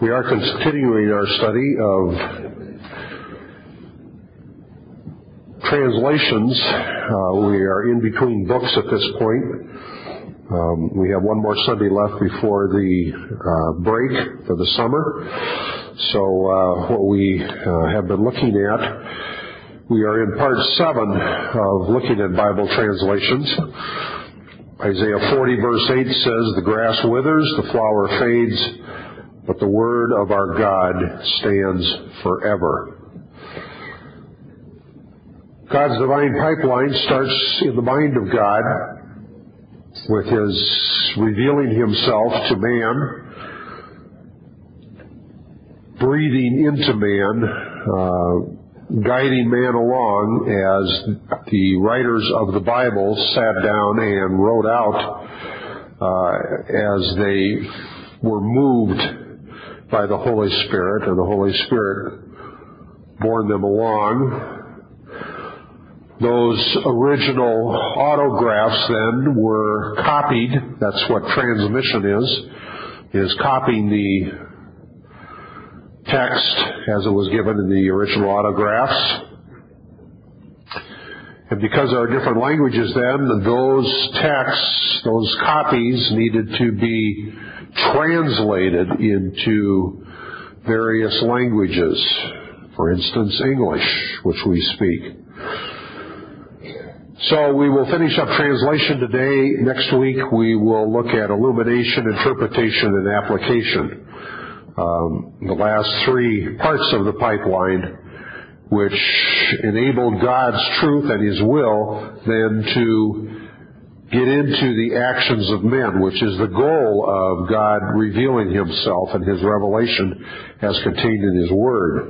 We are continuing our study of translations. We are in between books at this point. We have one more Sunday left before the break for the summer. So what we have been looking at, we are in part 7 of looking at Bible translations. Isaiah 40 verse 8 says, "The grass withers, the flower fades, but the word of our God stands forever." God's divine pipeline starts in the mind of God with His revealing Himself to man, breathing into man, guiding man along as the writers of the Bible sat down and wrote out as they were moved by the Holy Spirit, and the Holy Spirit borne them along. Those original autographs then were copied. That's what transmission is copying the text as it was given in the original autographs. And because there are different languages then, those texts, those copies needed to be translated into various languages. For instance, English, which we speak. So we will finish up translation today. Next week we will look at illumination, interpretation, and application. The last 3 parts of the pipeline, which enabled God's truth and His will then to get into the actions of men, which is the goal of God revealing Himself and His revelation as contained in His Word.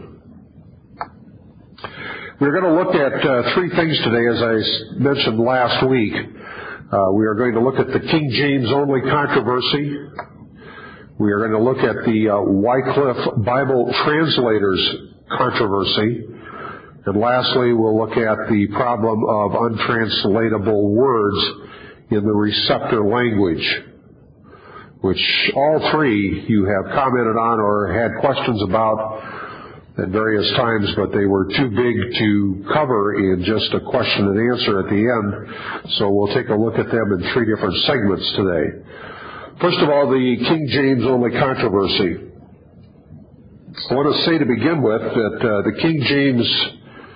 We're going to look at 3 things today, as I mentioned last week. We are going to look at the King James only controversy. We are going to look at the Wycliffe Bible translators controversy. And lastly, we'll look at the problem of untranslatable words in the receptor language, which all 3 you have commented on or had questions about at various times, but they were too big to cover in just a question and answer at the end. So we'll take a look at them in 3 different segments today. First of all, the King James only controversy. I want to say to begin with that the King James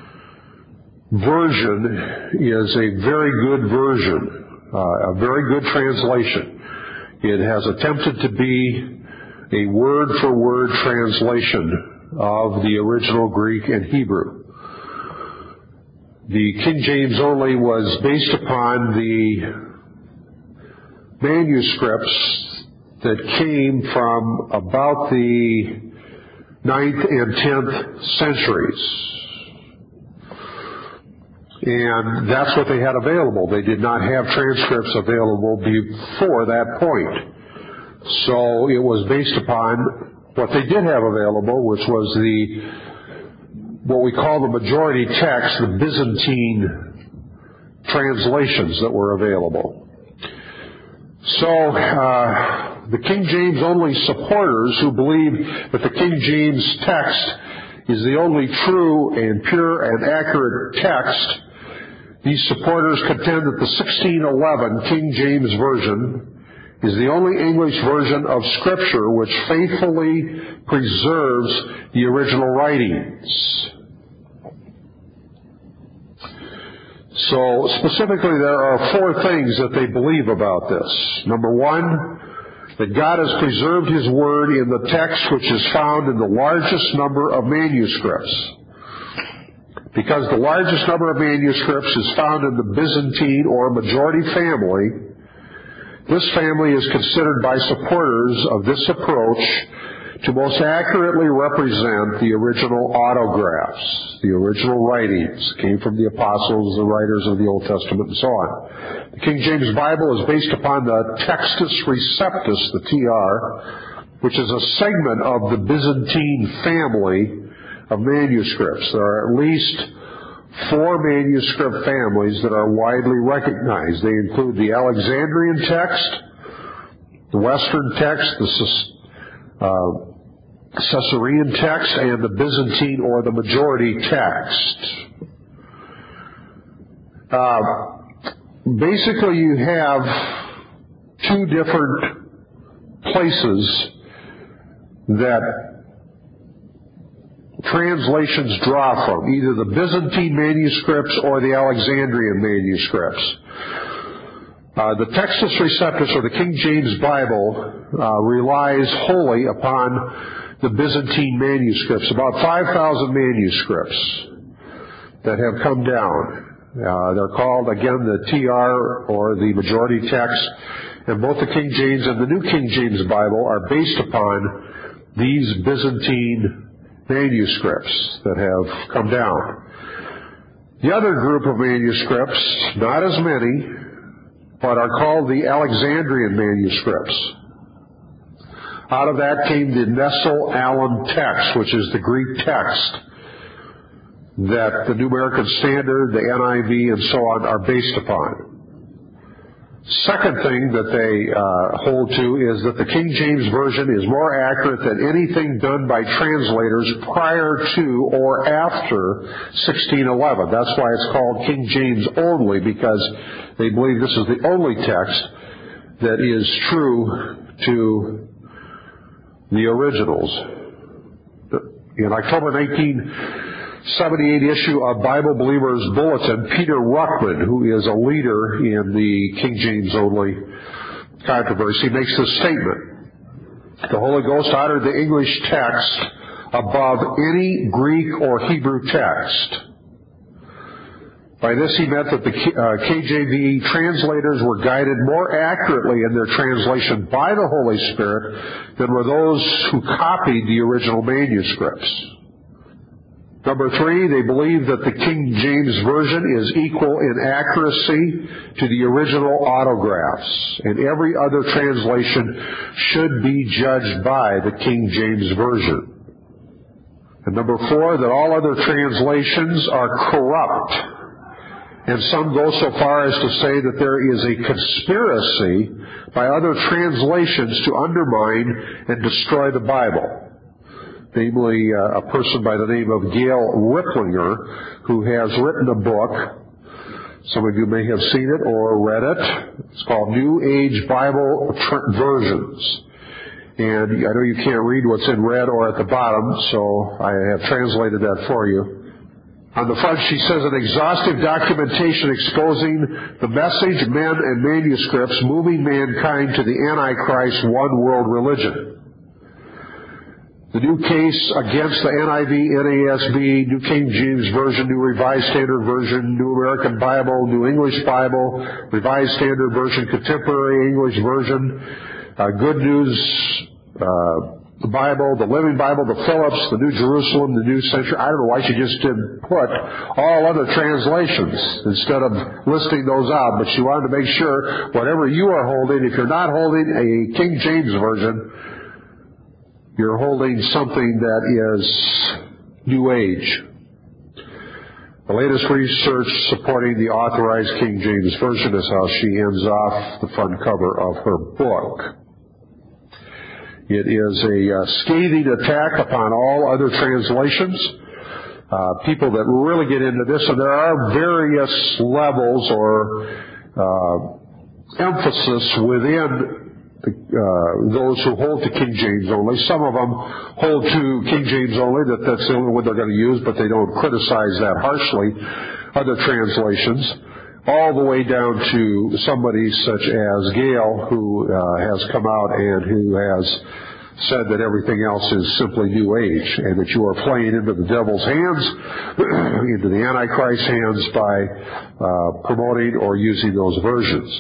version is a very good version, a very good translation. It has attempted to be a word-for-word translation of the original Greek and Hebrew. The King James only was based upon the manuscripts that came from about the 9th and 10th centuries. And that's what they had available. They did not have transcripts available before that point. So it was based upon what they did have available, which was what we call the majority text, the Byzantine translations that were available. So the King James only supporters who believe that the King James text is the only true and pure and accurate text, these supporters contend that the 1611 King James Version is the only English version of Scripture which faithfully preserves the original writings. So specifically there are 4 things that they believe about this. Number 1, that God has preserved His Word in the text which is found in the largest number of manuscripts. Because the largest number of manuscripts is found in the Byzantine or majority family, this family is considered by supporters of this approach to most accurately represent the original autographs, the original writings, came from the apostles, the writers of the Old Testament, and so on. The King James Bible is based upon the Textus Receptus, the TR, which is a segment of the Byzantine family of manuscripts. There are at least 4 manuscript families that are widely recognized. They include the Alexandrian text, the Western text, the Caesarean text and the Byzantine or the majority text. Basically, you have two different places that translations draw from, either the Byzantine manuscripts or the Alexandrian manuscripts. The Textus Receptus, or the King James Bible, relies wholly upon the Byzantine manuscripts, about 5,000 manuscripts that have come down. They're called, again, the TR, or the majority text, and both the King James and the New King James Bible are based upon these Byzantine manuscripts that have come down. The other group of manuscripts, not as many, but are called the Alexandrian manuscripts. Out of that came the Nestle-Aland text, which is the Greek text that the New American Standard, the NIV, and so on are based upon. Second thing that they hold to is that the King James Version is more accurate than anything done by translators prior to or after 1611. That's why it's called King James only, because they believe this is the only text that is true to the originals. In October 1978 issue of Bible Believers Bulletin, Peter Ruckman, who is a leader in the King James only controversy, makes this statement: the Holy Ghost honored the English text above any Greek or Hebrew text. By this he meant that the KJV translators were guided more accurately in their translation by the Holy Spirit than were those who copied the original manuscripts. Number three, they believe that the King James Version is equal in accuracy to the original autographs, and every other translation should be judged by the King James Version. And number four, that all other translations are corrupt. And some go so far as to say that there is a conspiracy by other translations to undermine and destroy the Bible. Namely, a person by the name of Gail Riplinger, who has written a book. Some of you may have seen it or read it. It's called New Age Bible Versions. And I know you can't read what's in red or at the bottom, so I have translated that for you. On the front, she says, an exhaustive documentation exposing the message, men, and manuscripts moving mankind to the Antichrist one-world religion. The new case against the NIV, NASB, New King James Version, New Revised Standard Version, New American Bible, New English Bible, Revised Standard Version, Contemporary English Version, Good News the Bible, the Living Bible, the Phillips, the New Jerusalem, the New Century. I don't know why she just didn't put all other translations instead of listing those out, but she wanted to make sure whatever you are holding, if you're not holding a King James Version, you're holding something that is New Age. The latest research supporting the authorized King James Version is how she ends off the front cover of her book. It is a scathing attack upon all other translations. People that really get into this, and there are various levels or emphasis within those who hold to King James only. Some of them hold to King James only, that's the only one they're going to use, but they don't criticize that harshly. Other translations, all the way down to somebody such as Gail, who has come out and who has said that everything else is simply New Age, and that you are playing into the devil's hands, into the Antichrist's hands by promoting or using those versions.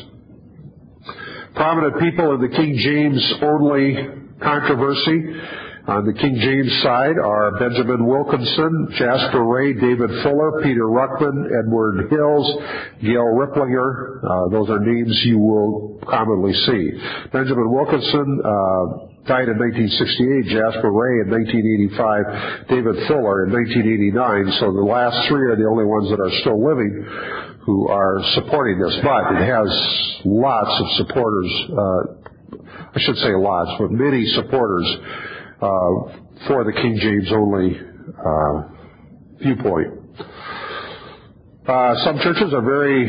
Prominent people in the King James only controversy on the King James side are Benjamin Wilkinson, Jasper Ray, David Fuller, Peter Ruckman, Edward Hills, Gail Riplinger. Those are names you will commonly see. Benjamin Wilkinson died in 1968, Jasper Ray in 1985, David Fuller in 1989. So the last three are the only ones that are still living who are supporting this. But it has lots of supporters, I should say lots, but many supporters for the King James only viewpoint. Some churches are very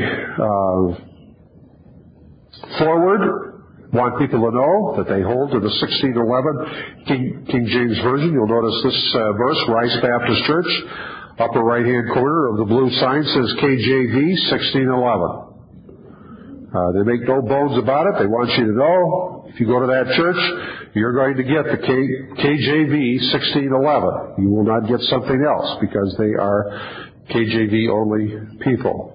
forward, want people to know that they hold to the 1611 King James Version. You'll notice this verse, Rice Baptist Church, upper right-hand corner of the blue sign says KJV 1611. They make no bones about it. They want you to know, if you go to that church, you're going to get the KJV 1611. You will not get something else because they are KJV only people.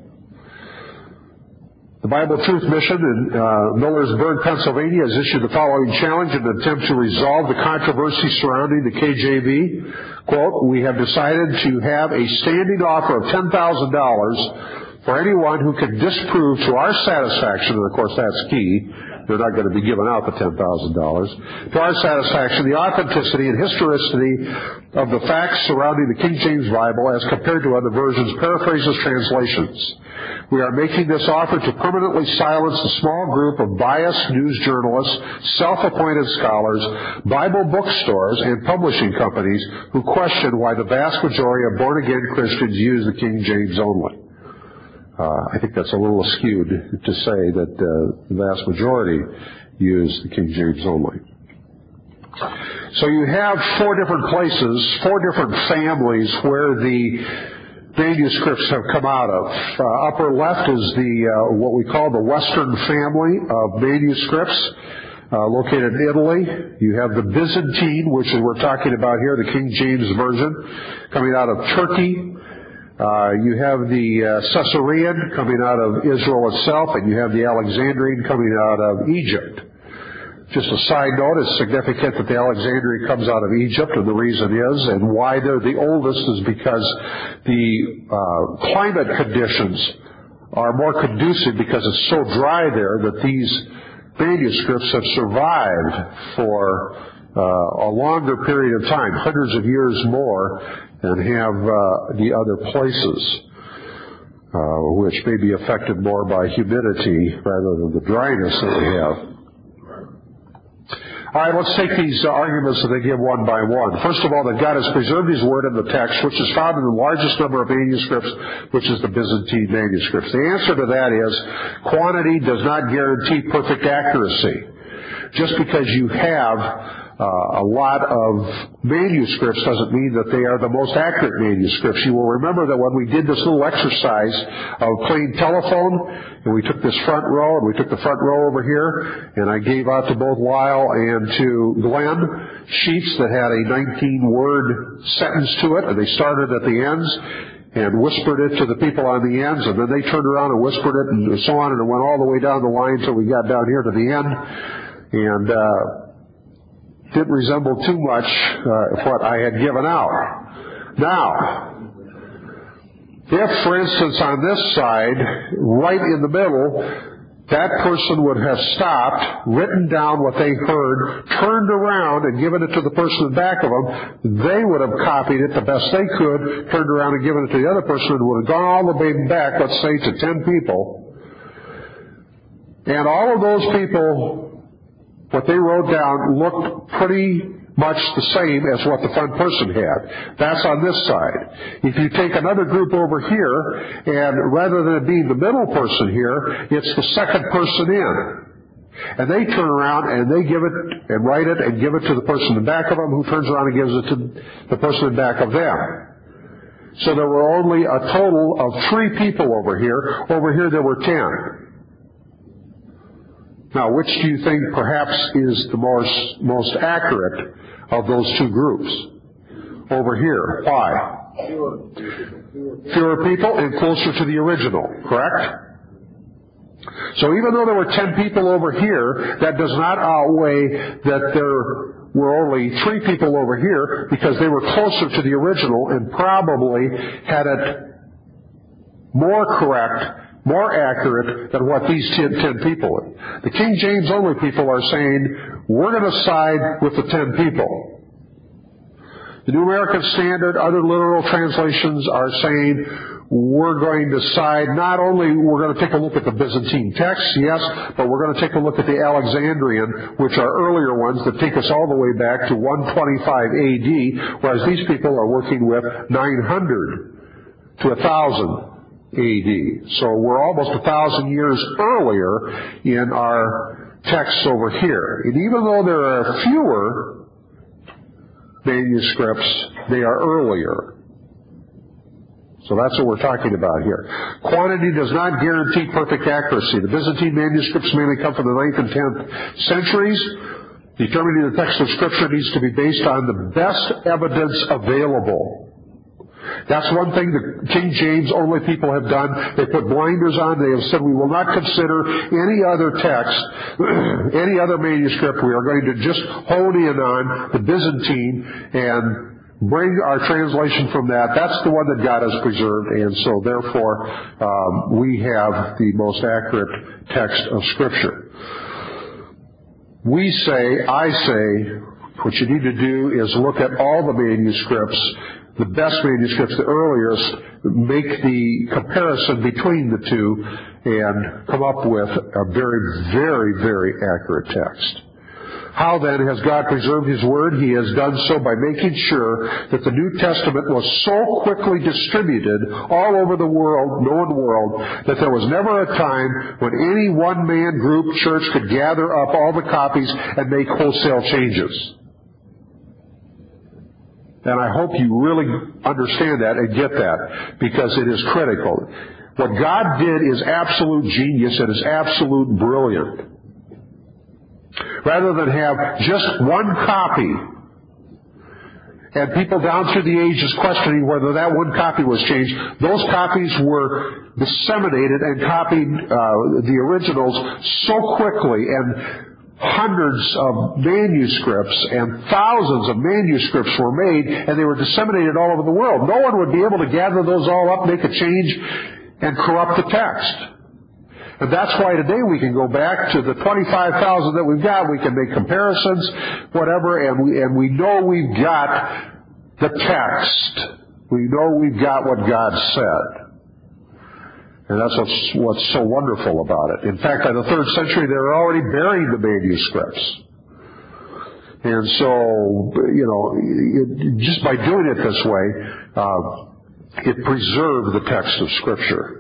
The Bible Truth Mission in Millersburg, Pennsylvania has issued the following challenge in an attempt to resolve the controversy surrounding the KJV. Quote, "We have decided to have a standing offer of $10,000 for anyone who can disprove to our satisfaction," and of course that's key, they're not going to be giving out the $10,000, "to our satisfaction, the authenticity and historicity of the facts surrounding the King James Bible as compared to other versions, paraphrases, translations. We are making this offer to permanently silence the small group of biased news journalists, self-appointed scholars, Bible bookstores, and publishing companies who question why the vast majority of born-again Christians use the King James only." I think that's a little skewed to say that the vast majority use the King James only. So you have four different places, four different families where the manuscripts have come out of. Upper left is the what we call the Western family of manuscripts, located in Italy. You have the Byzantine, which is we're talking about here, the King James Version, coming out of Turkey. You have the Caesarean coming out of Israel itself, and you have the Alexandrian coming out of Egypt. Just a side note, it's significant that the Alexandrian comes out of Egypt, and the reason is, and why they're the oldest, is because the climate conditions are more conducive because it's so dry there that these manuscripts have survived for a longer period of time, hundreds of years more, than have the other places, which may be affected more by humidity rather than the dryness that we have. All right, let's take these arguments that they give one by one. First of all, that God has preserved His Word in the text, which is found in the largest number of manuscripts, which is the Byzantine manuscripts. The answer to that is quantity does not guarantee perfect accuracy. Just because you have a lot of manuscripts doesn't mean that they are the most accurate manuscripts. You will remember that when we did this little exercise of playing telephone, and we took this front row, and we took the front row over here, and I gave out to both Lyle and to Glenn sheets that had a 19-word sentence to it, and they started at the ends and whispered it to the people on the ends, and then they turned around and whispered it, and so on, and it went all the way down the line until we got down here to the end, and didn't resemble too much what I had given out. Now, if, for instance, on this side, right in the middle, that person would have stopped, written down what they heard, turned around and given it to the person in back of them, they would have copied it the best they could, turned around and given it to the other person, and would have gone all the way back, let's say, to 10 people. And all of those people, what they wrote down looked pretty much the same as what the front person had. That's on this side. If you take another group over here, and rather than it being the middle person here, it's the second person in. And they turn around and they give it and write it and give it to the person in back of them, who turns around and gives it to the person in back of them. So there were only a total of 3 people over here. Over here there were 10. Now, which do you think perhaps is the most accurate of those two groups? Over here. Why? Fewer people and closer to the original, correct? So even though there were 10 people over here, that does not outweigh that there were only 3 people over here, because they were closer to the original and probably had it more correct, more accurate than what these 10 people are. The King James only people are saying, we're going to side with the 10 people. The New American Standard, other literal translations are saying we're going to side, not only we're going to take a look at the Byzantine texts, yes, but we're going to take a look at the Alexandrian, which are earlier ones that take us all the way back to 125 AD, whereas these people are working with 900 to 1,000 AD. So we're almost 1,000 years earlier in our texts over here. And even though there are fewer manuscripts, they are earlier. So that's what we're talking about here. Quantity does not guarantee perfect accuracy. The Byzantine manuscripts mainly come from the 9th and 10th centuries. Determining the text of Scripture needs to be based on the best evidence available. That's one thing the King James only people have done. They put blinders on. They have said we will not consider any other text, any other manuscript. We are going to just hone in on the Byzantine and bring our translation from that. That's the one that God has preserved, and so therefore we have the most accurate text of Scripture. I say, what you need to do is look at all the manuscripts, the best manuscripts, the earliest, make the comparison between the two, and come up with a very, very, very accurate text. How then has God preserved His Word? He has done so by making sure that the New Testament was so quickly distributed all over the world, known world, that there was never a time when any one-man group church could gather up all the copies and make wholesale changes. And I hope you really understand that and get that, because it is critical. What God did is absolute genius. It is absolute brilliant. Rather than have just one copy and people down through the ages questioning whether that one copy was changed, those copies were disseminated and copied, the originals, so quickly, and hundreds of manuscripts and thousands of manuscripts were made, and they were disseminated all over the world. No one would be able to gather those all up, make a change, and corrupt the text. And that's why today we can go back to the 25,000 that we've got. We can make comparisons, whatever, and we know we've got the text. We know we've got what God said. And that's what's so wonderful about it. In fact, by the 3rd century, they were already burying the manuscripts. And so, just by doing it this way, it preserved the text of Scripture.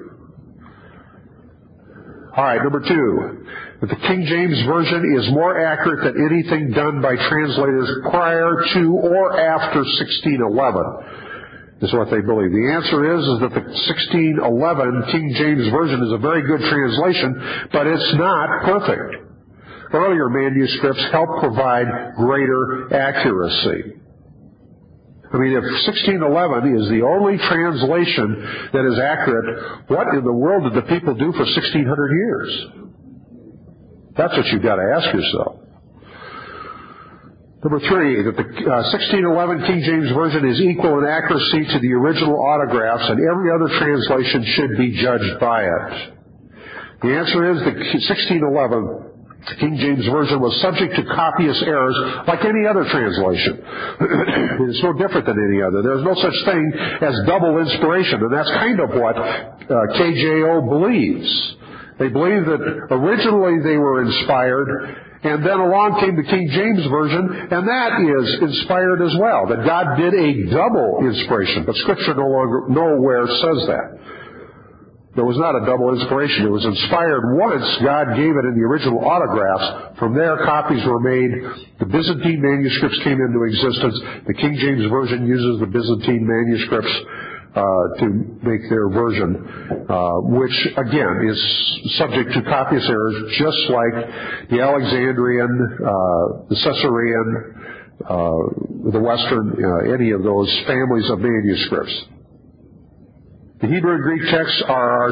All right, number 2. The King James Version is more accurate than anything done by translators prior to or after 1611, is what they believe. The answer is that the 1611 King James Version is a very good translation, but it's not perfect. Earlier manuscripts help provide greater accuracy. I mean, if 1611 is the only translation that is accurate, what in the world did the people do for 1,600 years? That's what you've got to ask yourself. Number 3, that the 1611 King James Version is equal in accuracy to the original autographs, and every other translation should be judged by it. The answer is that 1611 the King James Version was subject to copyist errors like any other translation. It's no different than any other. There's no such thing as double inspiration, and that's kind of what KJO believes. They believe that originally they were inspired, and then along came the King James Version, and that is inspired as well, that God did a double inspiration, but Scripture nowhere says that. There was not a double inspiration. It was inspired once. God gave it in the original autographs. From there, copies were made. The Byzantine manuscripts came into existence. The King James Version uses the Byzantine manuscripts to make their version, which, again, is subject to copyist errors, just like the Alexandrian, the Caesarean, the Western, any of those families of manuscripts. The Hebrew and Greek texts are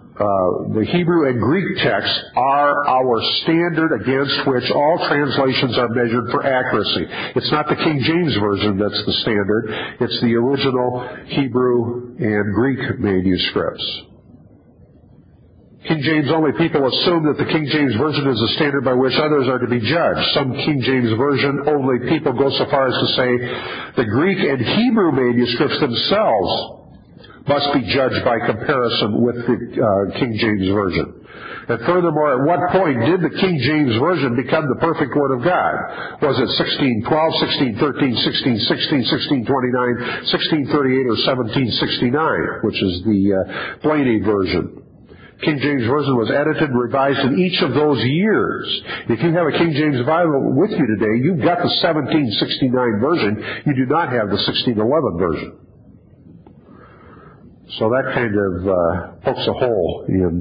our standard against which all translations are measured for accuracy. It's not the King James Version that's the standard. It's the original Hebrew and Greek manuscripts. King James only people assume that the King James Version is the standard by which others are to be judged. Some King James Version only people go so far as to say the Greek and Hebrew manuscripts themselves must be judged by comparison with the King James Version. And furthermore, at what point did the King James Version become the perfect Word of God? Was it 1612, 1613, 1616, 1629, 1638, or 1769, which is the Blaney version? King James Version was edited and revised in each of those years. If you have a King James Bible with you today, you've got the 1769 version. You do not have the 1611 version. So that kind of pokes a hole in...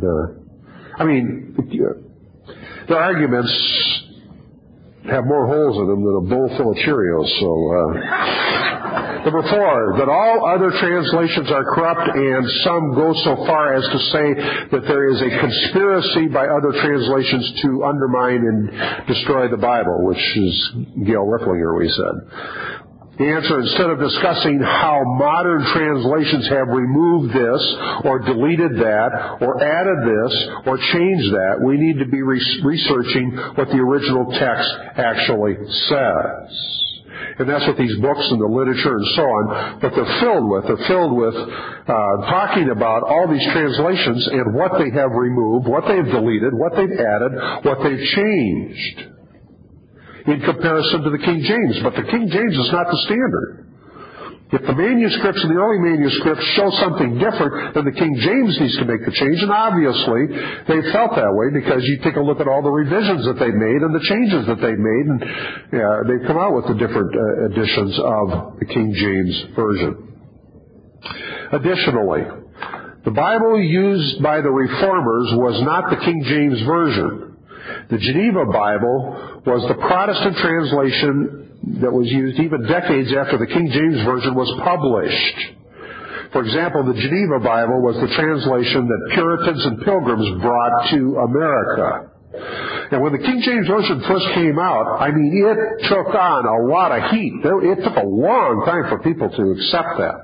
their arguments have more holes in them than a bowl full of Cheerios. So, number 4, that all other translations are corrupt, and some go so far as to say that there is a conspiracy by other translations to undermine and destroy the Bible, which is Gail Rifflinger, we said. The answer, instead of discussing how modern translations have removed this, or deleted that, or added this, or changed that, we need to be researching what the original text actually says. And that's what these books and the literature and so on, what they're filled with. They're filled with talking about all these translations and what they have removed, what they've deleted, what they've added, what they've changed in comparison to the King James. But the King James is not the standard. If the manuscripts and the early manuscripts show something different, then the King James needs to make the change. And obviously, they felt that way because you take a look at all the revisions that they've made and the changes that they've made, and they've come out with the different editions of the King James Version. Additionally, the Bible used by the Reformers was not the King James Version. The Geneva Bible was the Protestant translation that was used even decades after the King James Version was published. For example, the Geneva Bible was the translation that Puritans and Pilgrims brought to America. And when the King James Version first came out, it took on a lot of heat. It took a long time for people to accept that.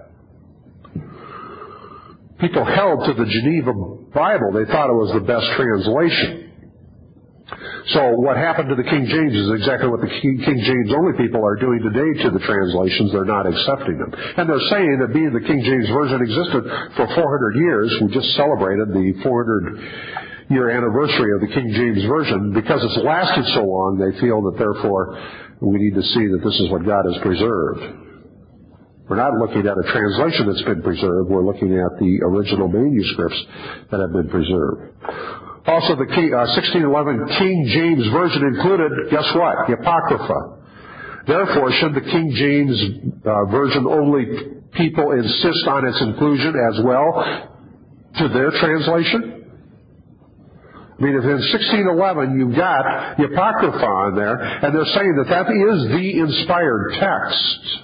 People held to the Geneva Bible. They thought it was the best translation. So what happened to the King James is exactly what the King James only people are doing today to the translations. They're not accepting them. And they're saying that being the King James Version existed for 400 years, we just celebrated the 400-year anniversary of the King James Version. Because it's lasted so long, they feel that therefore we need to see that this is what God has preserved. We're not looking at a translation that's been preserved. We're looking at the original manuscripts that have been preserved. Also, the 1611 King James Version included, guess what? The Apocrypha. Therefore, should the King James Version only people insist on its inclusion as well to their translation? If in 1611 you've got the Apocrypha on there, and they're saying that is the inspired text,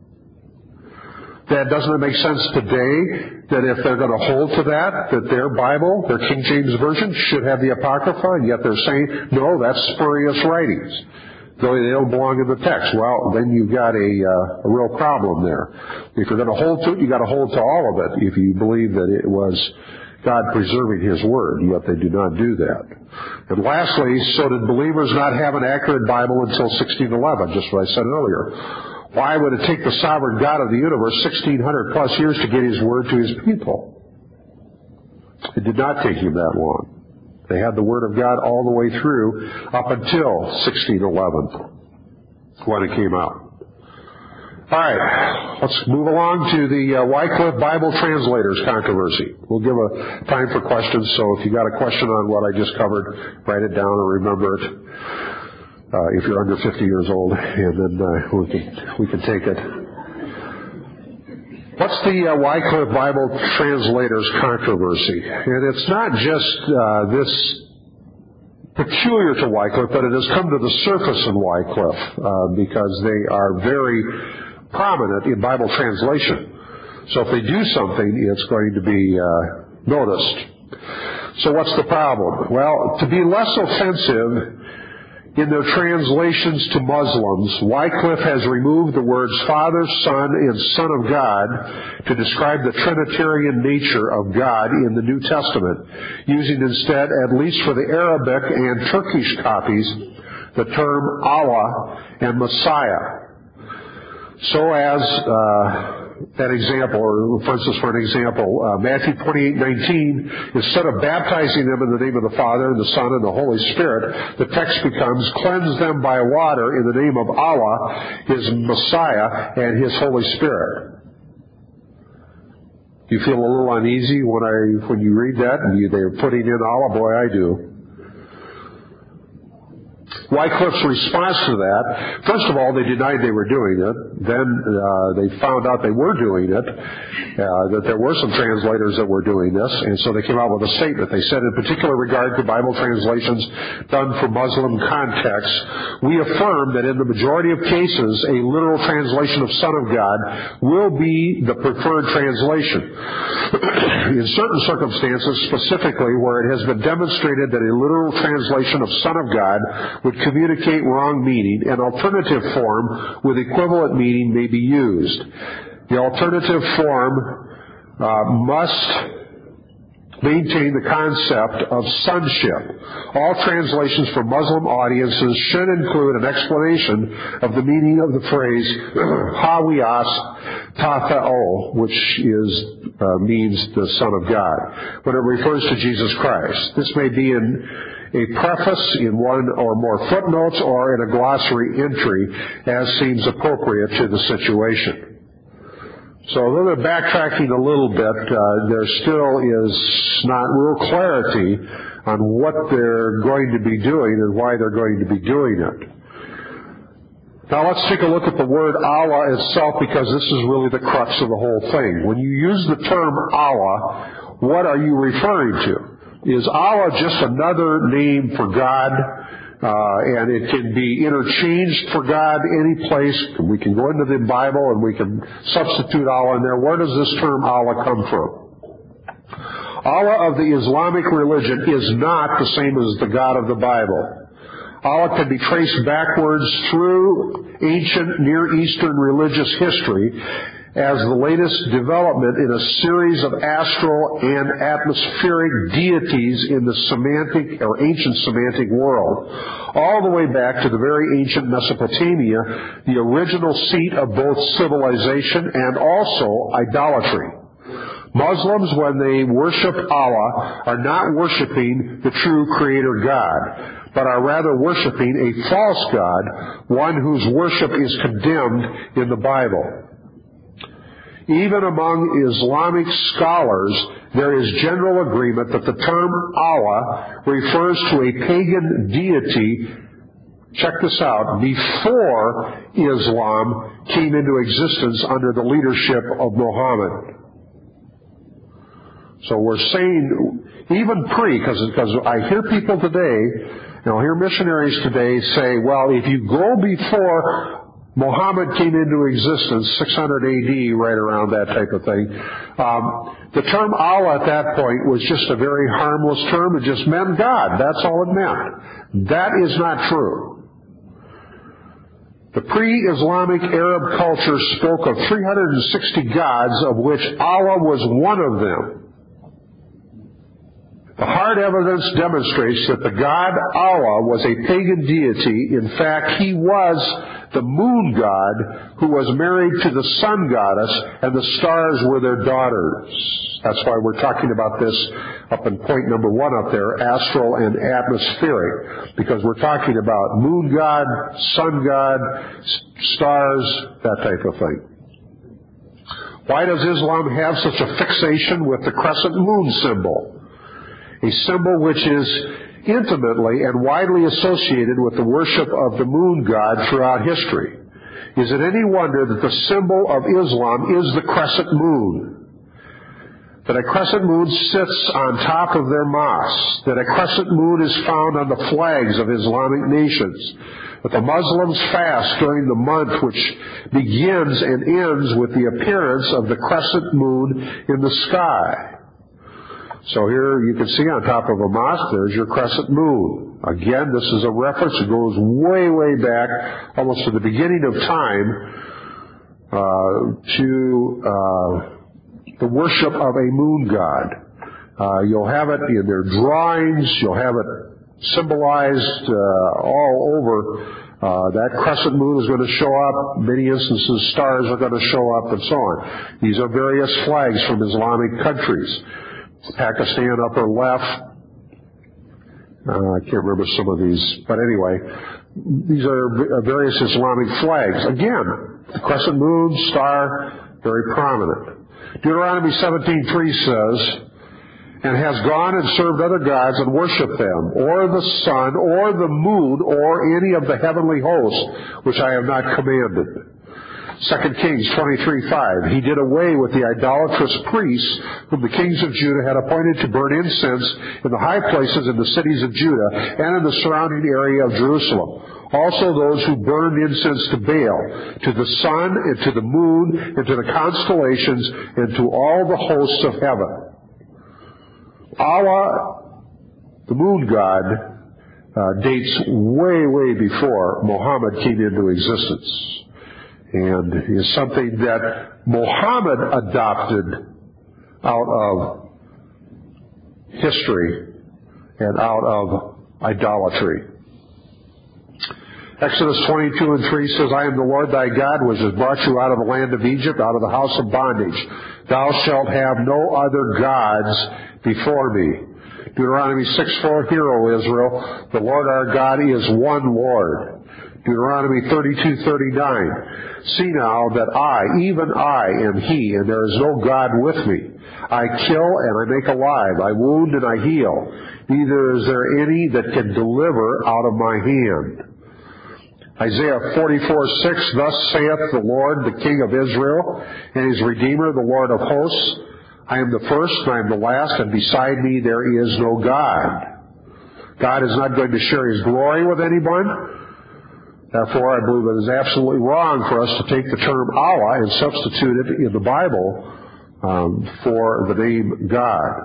that doesn't it make sense today that if they're going to hold to that their Bible, their King James Version, should have the Apocrypha, and yet they're saying, no, that's spurious writings. Though they don't belong in the text. Well, then you've got a real problem there. If you're going to hold to it, you've got to hold to all of it if you believe that it was God preserving His Word, yet they do not do that. And lastly, so did believers not have an accurate Bible until 1611, just what I said earlier. Why would it take the sovereign God of the universe 1,600 plus years to get His Word to His people? It did not take Him that long. They had the Word of God all the way through up until 1611 when it came out. All right, let's move along to the Wycliffe Bible Translators controversy. We'll give a time for questions, so if you got a question on what I just covered, write it down or remember it. If you're under 50 years old, and then we can take it. What's the Wycliffe Bible Translators controversy? And it's not just this peculiar to Wycliffe, but it has come to the surface in Wycliffe because they are very prominent in Bible translation. So if they do something, it's going to be noticed. So what's the problem? Well, to be less offensive, In their translations to Muslims, Wycliffe has removed the words Father, Son, and Son of God to describe the Trinitarian nature of God in the New Testament, using instead, at least for the Arabic and Turkish copies, the term Allah and Messiah. So as that example, or for instance, for an example, Matthew 28:19, instead of baptizing them in the name of the Father and the Son and the Holy Spirit, the text becomes, cleanse them by water in the name of Allah, His Messiah, and His Holy Spirit. Do you feel a little uneasy when you read that and they're putting in Allah? Boy, I do. Wycliffe's response to that, first of all, they denied they were doing it. Then they found out they were doing it, that there were some translators that were doing this, and so they came out with a statement. They said, in particular regard to Bible translations done for Muslim contexts, we affirm that in the majority of cases, a literal translation of Son of God will be the preferred translation. In certain circumstances, specifically where it has been demonstrated that a literal translation of Son of God would communicate wrong meaning, an alternative form with equivalent meaning may be used. The alternative form must maintain the concept of sonship. All translations for Muslim audiences should include an explanation of the meaning of the phrase Hawias Tathao, which means the Son of God, when it refers to Jesus Christ. This may be in a preface, in one or more footnotes, or in a glossary entry, as seems appropriate to the situation. So although they're backtracking a little bit, there still is not real clarity on what they're going to be doing and why they're going to be doing it. Now let's take a look at the word Allah itself, because this is really the crux of the whole thing. When you use the term Allah, what are you referring to? Is Allah just another name for God, and it can be interchanged for God any place? We can go into the Bible and we can substitute Allah in there. Where does this term Allah come from? Allah of the Islamic religion is not the same as the God of the Bible. Allah can be traced backwards through ancient Near Eastern religious history as the latest development in a series of astral and atmospheric deities in the semantic or ancient semantic world, all the way back to the very ancient Mesopotamia, the original seat of both civilization and also idolatry. Muslims, when they worship Allah, are not worshiping the true Creator God, but are rather worshiping a false God, one whose worship is condemned in the Bible. Even among Islamic scholars, there is general agreement that the term Allah refers to a pagan deity, check this out, before Islam came into existence under the leadership of Muhammad. So we're saying, even because I hear people today, I hear missionaries today say, well, if you go before Muhammad came into existence, 600 A.D., right around that type of thing. The term Allah at that point was just a very harmless term. It just meant God. That's all it meant. That is not true. The pre-Islamic Arab culture spoke of 360 gods, of which Allah was one of them. The hard evidence demonstrates that the god Allah was a pagan deity. In fact, he was the moon god who was married to the sun goddess, and the stars were their daughters. That's why we're talking about this up in point number 1 up there, astral and atmospheric, because we're talking about moon god, sun god, stars, that type of thing. Why does Islam have such a fixation with the crescent moon symbol? A symbol which is intimately and widely associated with the worship of the moon god throughout history. Is it any wonder that the symbol of Islam is the crescent moon? That a crescent moon sits on top of their mosques? That a crescent moon is found on the flags of Islamic nations? That the Muslims fast during the month which begins and ends with the appearance of the crescent moon in the sky? So here you can see on top of a mosque, there's your crescent moon. Again, this is a reference that goes way, way back, almost to the beginning of time, to the worship of a moon god. You'll have it in their drawings. You'll have it symbolized all over. That crescent moon is going to show up. Many instances, stars are going to show up, and so on. These are various flags from Islamic countries. Pakistan, upper left. I can't remember some of these, but anyway, these are various Islamic flags. Again, the crescent moon, star, very prominent. Deuteronomy 17:3 says, "And has gone and served other gods and worshipped them, or the sun, or the moon, or any of the heavenly hosts, which I have not commanded." 2 Kings 23:5, "He did away with the idolatrous priests whom the kings of Judah had appointed to burn incense in the high places in the cities of Judah and in the surrounding area of Jerusalem. Also those who burned incense to Baal, to the sun, and to the moon, and to the constellations, and to all the hosts of heaven." Allah, the moon god, dates way, way before Muhammad came into existence, and is something that Muhammad adopted out of history and out of idolatry. Exodus 22:3 says, "I am the Lord thy God, which has brought you out of the land of Egypt, out of the house of bondage. Thou shalt have no other gods before me." Deuteronomy 6:4, "Hear, O Israel, the Lord our God is one Lord." Deuteronomy 32:39, "See now that I, even I, am He, and there is no God with me. I kill and I make alive, I wound and I heal. Neither is there any that can deliver out of my hand." Isaiah 44:6, "Thus saith the Lord, the King of Israel, and His Redeemer, the Lord of hosts, I am the first and I am the last, and beside me there is no God." God is not going to share His glory with anyone. Therefore, I believe it is absolutely wrong for us to take the term Allah and substitute it in the Bible for the name God.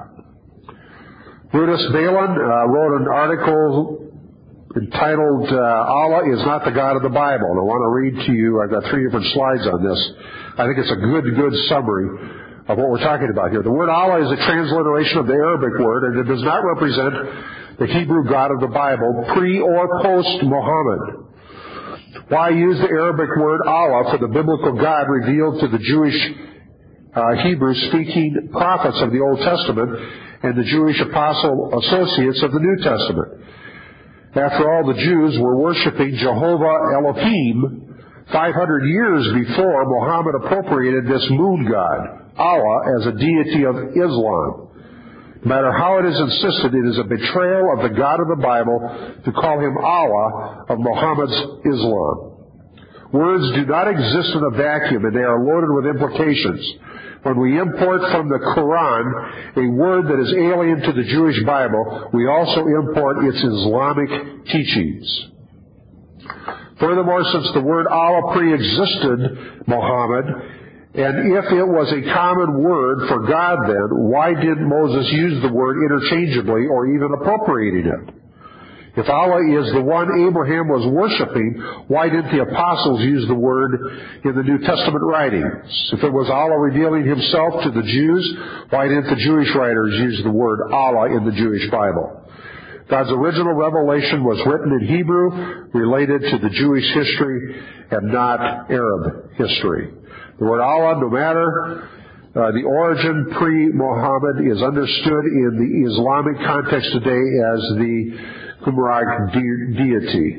Brutus Balin wrote an article entitled, "Allah is not the God of the Bible." And I want to read to you, I've got 3 different slides on this. I think it's a good summary of what we're talking about here. The word Allah is a transliteration of the Arabic word, and it does not represent the Hebrew God of the Bible, pre or post Muhammad. Why use the Arabic word Allah for the biblical God revealed to the Jewish Hebrew-speaking prophets of the Old Testament and the Jewish apostle associates of the New Testament? After all, the Jews were worshiping Jehovah Elohim 500 years before Muhammad appropriated this moon god, Allah, as a deity of Islam. No matter how it is insisted, it is a betrayal of the God of the Bible to call him Allah of Muhammad's Islam. Words do not exist in a vacuum, and they are loaded with implications. When we import from the Quran a word that is alien to the Jewish Bible, we also import its Islamic teachings. Furthermore, since the word Allah pre-existed Muhammad, and if it was a common word for God then, why did Moses use the word interchangeably or even appropriating it? If Allah is the one Abraham was worshiping, why didn't the apostles use the word in the New Testament writings? If it was Allah revealing Himself to the Jews, why didn't the Jewish writers use the word Allah in the Jewish Bible? God's original revelation was written in Hebrew, related to the Jewish history and not Arab history. The word Allah, no matter the origin pre-Muhammad, is understood in the Islamic context today as the Qumranic deity.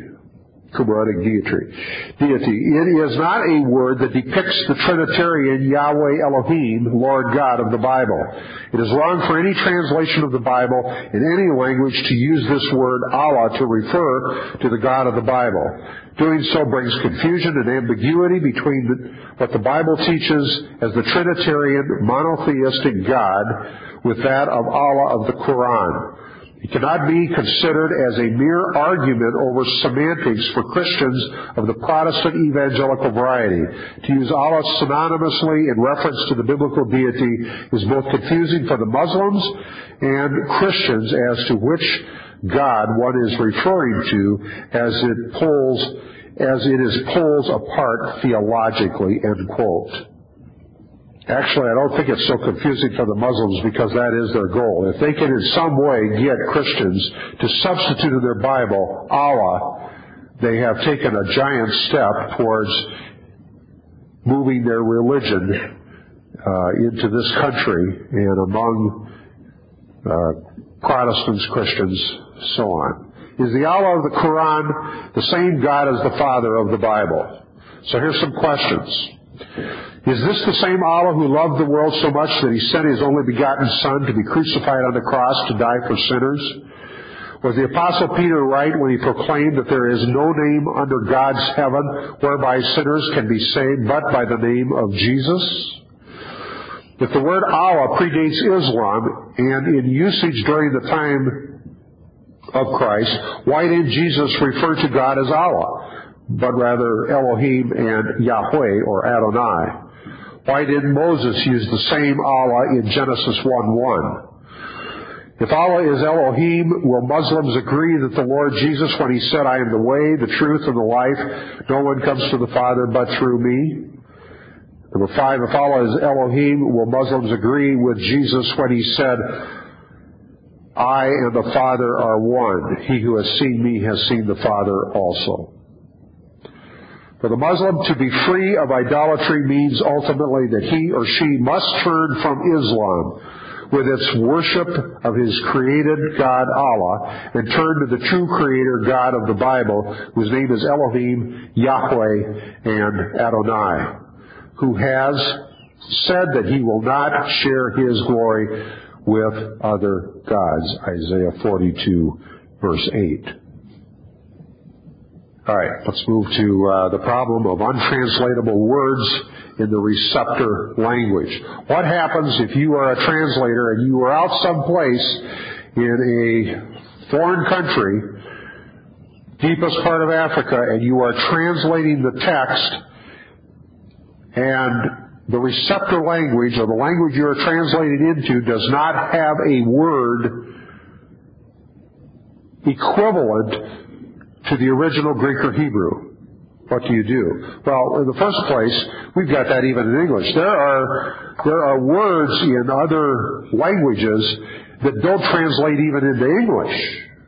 It is not a word that depicts the Trinitarian Yahweh Elohim, Lord God of the Bible. It is wrong for any translation of the Bible in any language to use this word Allah to refer to the God of the Bible. Doing so brings confusion and ambiguity between what the Bible teaches as the Trinitarian monotheistic God with that of Allah of the Quran. It cannot be considered as a mere argument over semantics for Christians of the Protestant evangelical variety. To use Allah synonymously in reference to the biblical deity is both confusing for the Muslims and Christians as to which God one is referring to as it is pulls apart theologically, end quote. Actually, I don't think it's so confusing for the Muslims because that is their goal. If they can in some way get Christians to substitute in their Bible Allah, they have taken a giant step towards moving their religion into this country and among Protestants, Christians, so on. Is the Allah of the Quran the same God as the Father of the Bible? So here's some questions. Is this the same Allah who loved the world so much that He sent His only begotten Son to be crucified on the cross to die for sinners? Was the Apostle Peter right when he proclaimed that there is no name under God's heaven whereby sinners can be saved but by the name of Jesus? If the word Allah predates Islam and in usage during the time of Christ, why didn't Jesus refer to God as Allah, but rather Elohim and Yahweh or Adonai? Why didn't Moses use the same Allah in Genesis 1:1? If Allah is Elohim, will Muslims agree that the Lord Jesus, when He said, I am the way, the truth, and the life, no one comes to the Father but through me? Number 5, if Allah is Elohim, will Muslims agree with Jesus when He said, I and the Father are one. He who has seen me has seen the Father also. For the Muslim to be free of idolatry means ultimately that he or she must turn from Islam with its worship of his created God Allah and turn to the true creator God of the Bible, whose name is Elohim, Yahweh, and Adonai, who has said that He will not share His glory with other gods. Isaiah 42, verse 8. All right, let's move to the problem of untranslatable words in the receptor language. What happens if you are a translator and you are out someplace in a foreign country, deepest part of Africa, and you are translating the text, and the receptor language, or the language you are translating into, does not have a word equivalent to the original Greek or Hebrew? What do you do? Well, in the first place, we've got that even in English. There are words in other languages that don't translate even into English.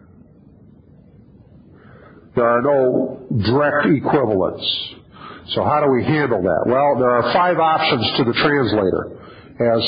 There are no direct equivalents. So how do we handle that? Well, there are 5 options to the translator as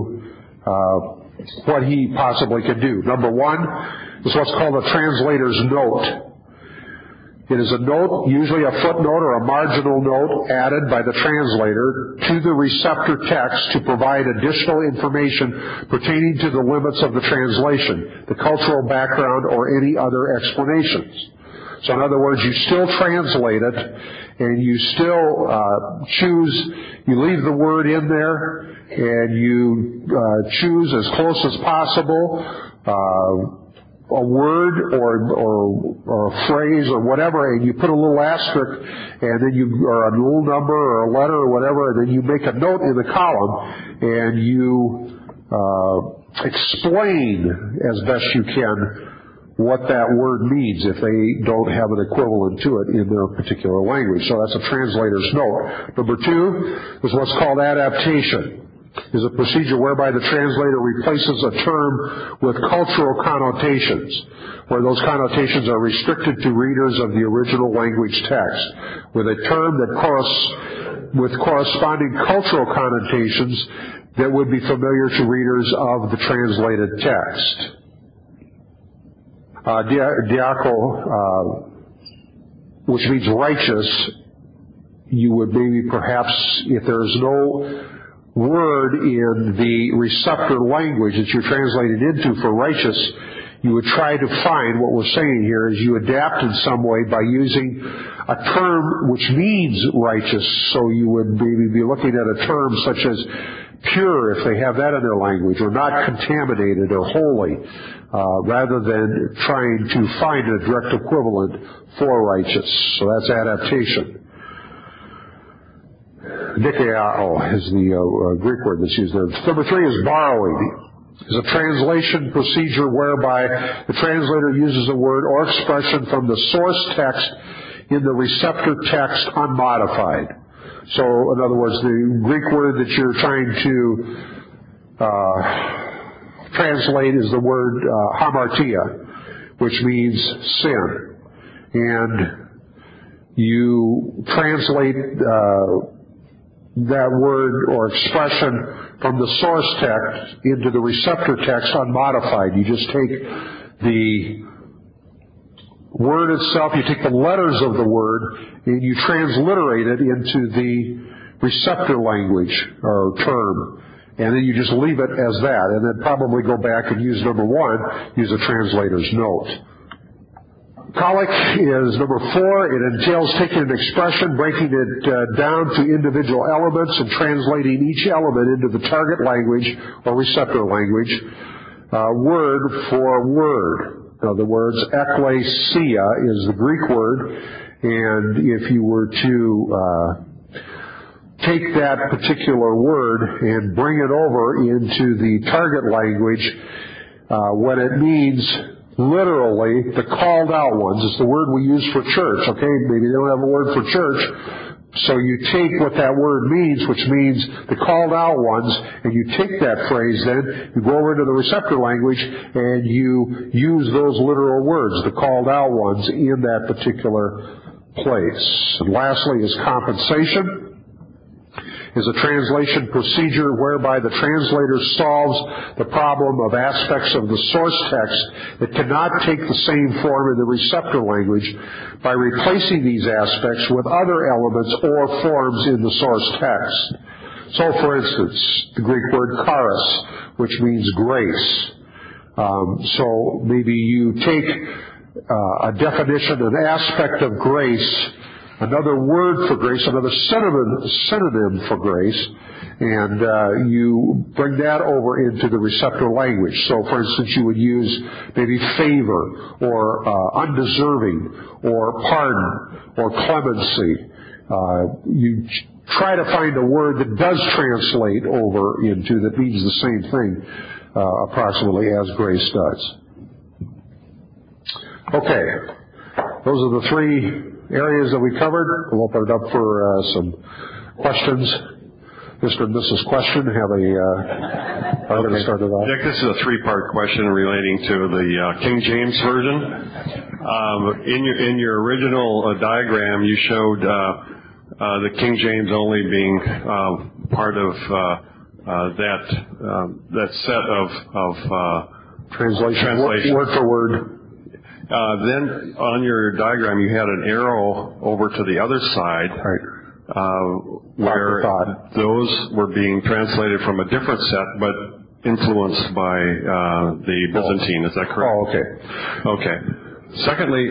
to what he possibly can do. Number 1 is what's called a translator's note. It is a note, usually a footnote or a marginal note added by the translator to the receptor text to provide additional information pertaining to the limits of the translation, the cultural background, or any other explanations. So in other words, you still translate it, and you still you leave the word in there, and you choose as close as possible a word or a phrase or whatever, and you put a little asterisk, and then or a little number or a letter or whatever, and then you make a note in the column, and you explain as best you can what that word means if they don't have an equivalent to it in their particular language. So that's a translator's note. Number 2 is what's called adaptation. Is a procedure whereby the translator replaces a term with cultural connotations, where those connotations are restricted to readers of the original language text, with a term with corresponding cultural connotations that would be familiar to readers of the translated text. Diaco, which means righteous, you would maybe perhaps, if there's no word in the receptor language that you're translated into for righteous, you would try to find, what we're saying here is you adapt in some way by using a term which means righteous. So you would maybe be looking at a term such as pure if they have that in their language, or not contaminated or holy, rather than trying to find a direct equivalent for righteous. So that's adaptation. Dikaiō is the Greek word that's used there. Number 3 is borrowing. Is a translation procedure whereby the translator uses a word or expression from the source text in the receptor text unmodified. So, in other words, the Greek word that you're trying to translate is the word hamartia, which means sin. And you translate that word or expression from the source text into the receptor text unmodified. You just take the word itself, you take the letters of the word, and you transliterate it into the receptor language or term. And then you just leave it as that, and then probably go back and use number 1, use a translator's note. Colic is number 4. It entails taking an expression, breaking it down to individual elements, and translating each element into the target language or receptor language, word for word. In other words, ekklesia is the Greek word, and if you were to take that particular word and bring it over into the target language, what it means literally, the called out ones, is the word we use for church, okay? Maybe they don't have a word for church, so you take what that word means, which means the called out ones, and you take that phrase then, you go over into the receptor language, and you use those literal words, the called out ones, in that particular place. And lastly is compensation. Is a translation procedure whereby the translator solves the problem of aspects of the source text that cannot take the same form in the receptor language by replacing these aspects with other elements or forms in the source text. So, for instance, the Greek word charis, which means grace. So maybe you take a definition, an aspect of grace, another word for grace, another synonym for grace, and you bring that over into the receptor language. So, for instance, you would use maybe favor, or undeserving, or pardon, or clemency. You try to find a word that does translate over into, that means the same thing, approximately, as grace does. Okay. Those are the 3 areas that we covered. We'll open it up for some questions. Mr. and Mrs. Question have I'm going to start it off. Dick, this is a 3-part question relating to the King James Version. In your original diagram, you showed the King James only being part of that set of translation, word for word. Then on your diagram, you had an arrow over to the other side, where those were being translated from a different set, but influenced by the Byzantine. Is that correct? Oh, okay. Okay. Secondly,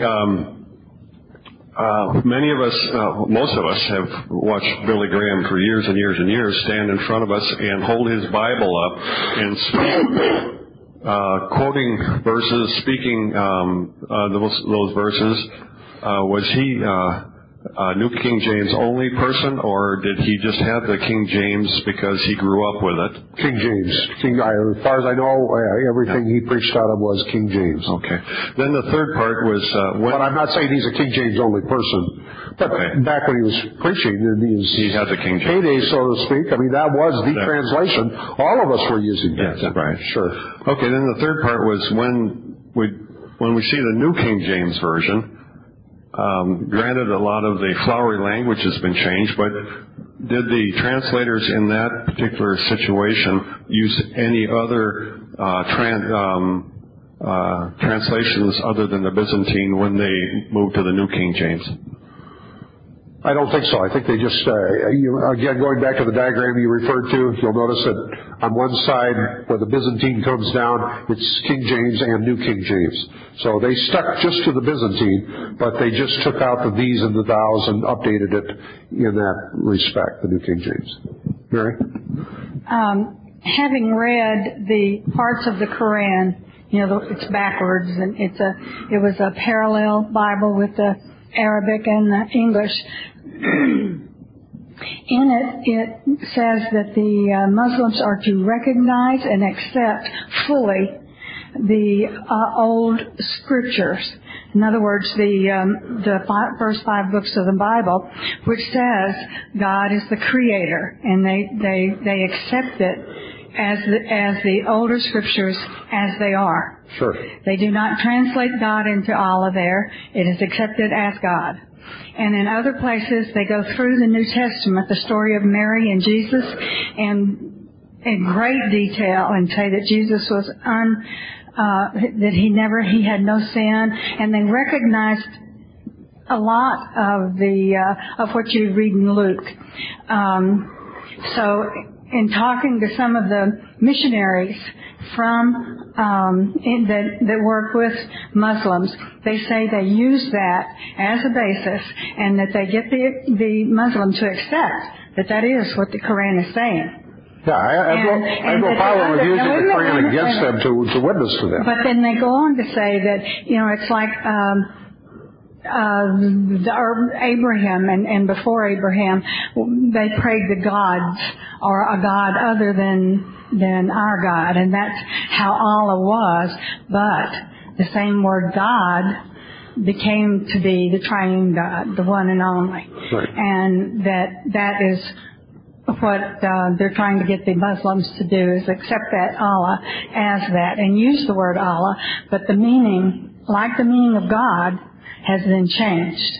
many of us, most of us, have watched Billy Graham for years and years and years stand in front of us and hold his Bible up and speak. Quoting verses, speaking those verses, was he New King James only person, or did he just have the King James because he grew up with it? King James. As far as I know, everything he preached out of was King James. Okay. Then the third part was... but I'm not saying he's a King James only person. But back when he was preaching, he had the King James heyday, so to speak. I mean, that was the translation. All of us were using that. Yes, right. Sure. Okay, then the third part was when we see the New King James Version, granted a lot of the flowery language has been changed, but did the translators in that particular situation use any other translations other than the Byzantine when they moved to the New King James? I don't think so. I think they just, again, going back to the diagram you referred to, you'll notice that on one side where the Byzantine comes down, it's King James and New King James. So they stuck just to the Byzantine, but they just took out the these and the thous and updated it in that respect, the New King James. Mary? having read the parts of the Quran, it's backwards, and it was a parallel Bible with the Arabic and the English. In it says that the Muslims are to recognize and accept fully the old scriptures. In other words, the first 5 books of the Bible, which says God is the Creator, and they accept it as the older scriptures as they are. Sure. They do not translate God into Allah there. It is accepted as God. And in other places, they go through the New Testament, the story of Mary and Jesus, and in great detail, and say that Jesus was that he had no sin, and they recognized a lot of what you read in Luke. So, in talking to some of the missionaries from that work with Muslims, they say they use that as a basis, and that they get the Muslim to accept that is what the Quran is saying. Yeah, I have no problem with using the Quran against them to witness to them. But then they go on to say that, it's like Abraham and before Abraham, they prayed to gods or a god other than our God, and that's how Allah was. But the same word God became to be the triune God, the one and only. Right. And that is what they're trying to get the Muslims to do, is accept that Allah as that and use the word Allah, but the meaning, like the meaning of God, has been changed.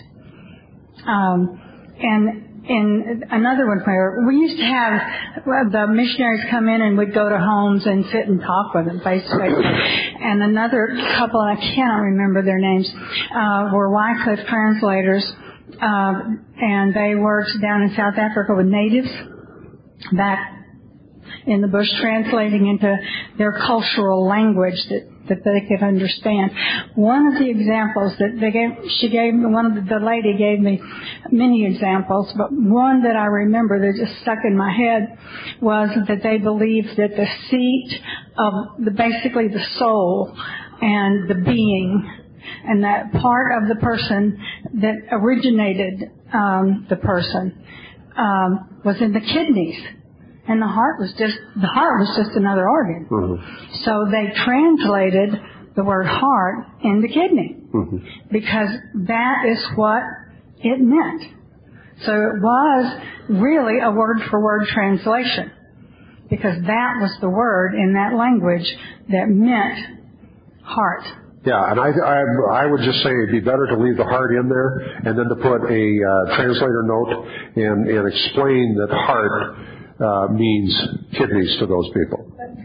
And another one where we used to have the missionaries come in and we'd go to homes and sit and talk with them face to face. And another couple, I cannot remember their names, were Wycliffe translators, and they worked down in South Africa with natives back in the bush, translating into their cultural language that they could understand. One of the examples that the lady gave me many examples, but one that I remember that just stuck in my head was that they believed that the seat of basically the soul and the being, and that part of the person that originated the person was in the kidneys. And the heart was just another organ. Mm-hmm. So they translated the word heart into kidney, mm-hmm. because that is what it meant. So it was really a word-for-word translation, because that was the word in that language that meant heart. Yeah, and I would just say it'd be better to leave the heart in there and then to put a translator note and explain that heart means kidneys to those people. But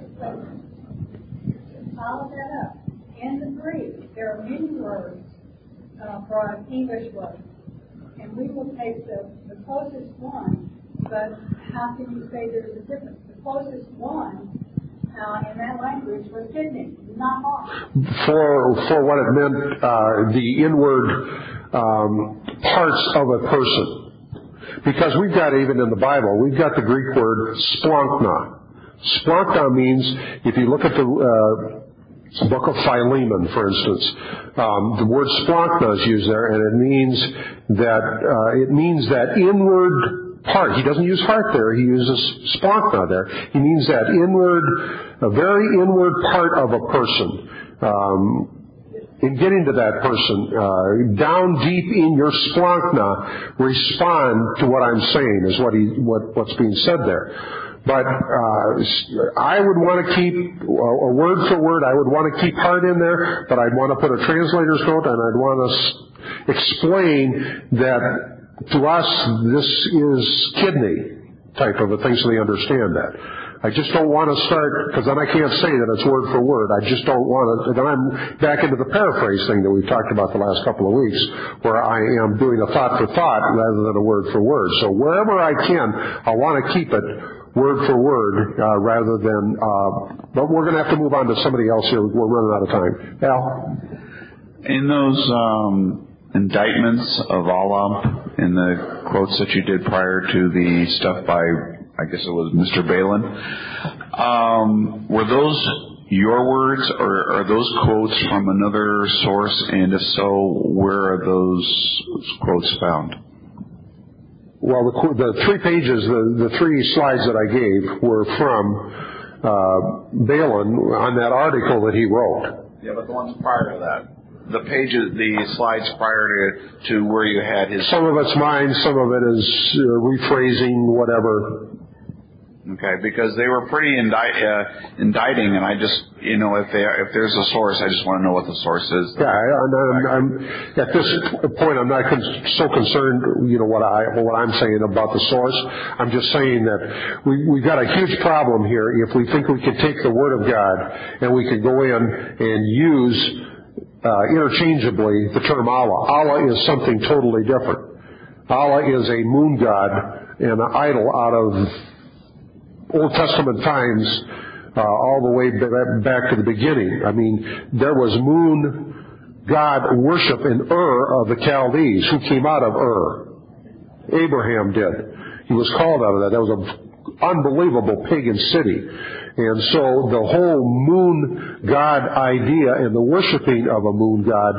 follow that up. In the Greek, there are many words for an English word. And we will take the closest one, but how can you say there's a difference? The closest one in that language was kidney, not heart. For what it meant, the inward parts of a person. Because we've got, even in the Bible, we've got the Greek word splankna. Splankna means, if you look at the book of Philemon, for instance, the word splankna is used there, and it means that inward part. He doesn't use heart there, he uses splankna there. He means that a very inward part of a person. In getting to that person, down deep in your splankna, respond to what I'm saying, is what's being said there. But I would want to keep a word for word. I would want to keep heart in there, but I'd want to put a translator's note, and I'd want to explain that to us this is kidney type of a thing, so they understand that. I just don't want to start, because then I can't say that it's word for word. I just don't want to. Then I'm back into the paraphrase thing that we've talked about the last couple of weeks, where I am doing a thought for thought rather than a word for word. So wherever I can, I want to keep it word for word rather than. But we're going to have to move on to somebody else here. We're running out of time. Al? In those indictments of Allah, in the quotes that you did prior to the stuff by I guess it was Mr. Balin. Were those your words, or are those quotes from another source? And if so, where are those quotes found? Well, the 3 pages, the 3 slides that I gave were from Balin on that article that he wrote. Yeah, but the ones prior to that. The slides prior to where you had his... Some of it's mine, some of it is rephrasing, whatever. Okay, because they were pretty indicting, and I just, if there's a source, I just want to know what the source is. Yeah, I'm at this point, I'm not so concerned, what I'm saying about the source. I'm just saying that we've got a huge problem here if we think we can take the Word of God and we can go in and use interchangeably the term Allah. Allah is something totally different. Allah is a moon god and an idol out of Old Testament times, all the way back to the beginning. I mean, there was moon god worship in Ur of the Chaldees, who came out of Ur. Abraham did. He was called out of that. That was an unbelievable pagan city. And so the whole moon god idea and the worshiping of a moon god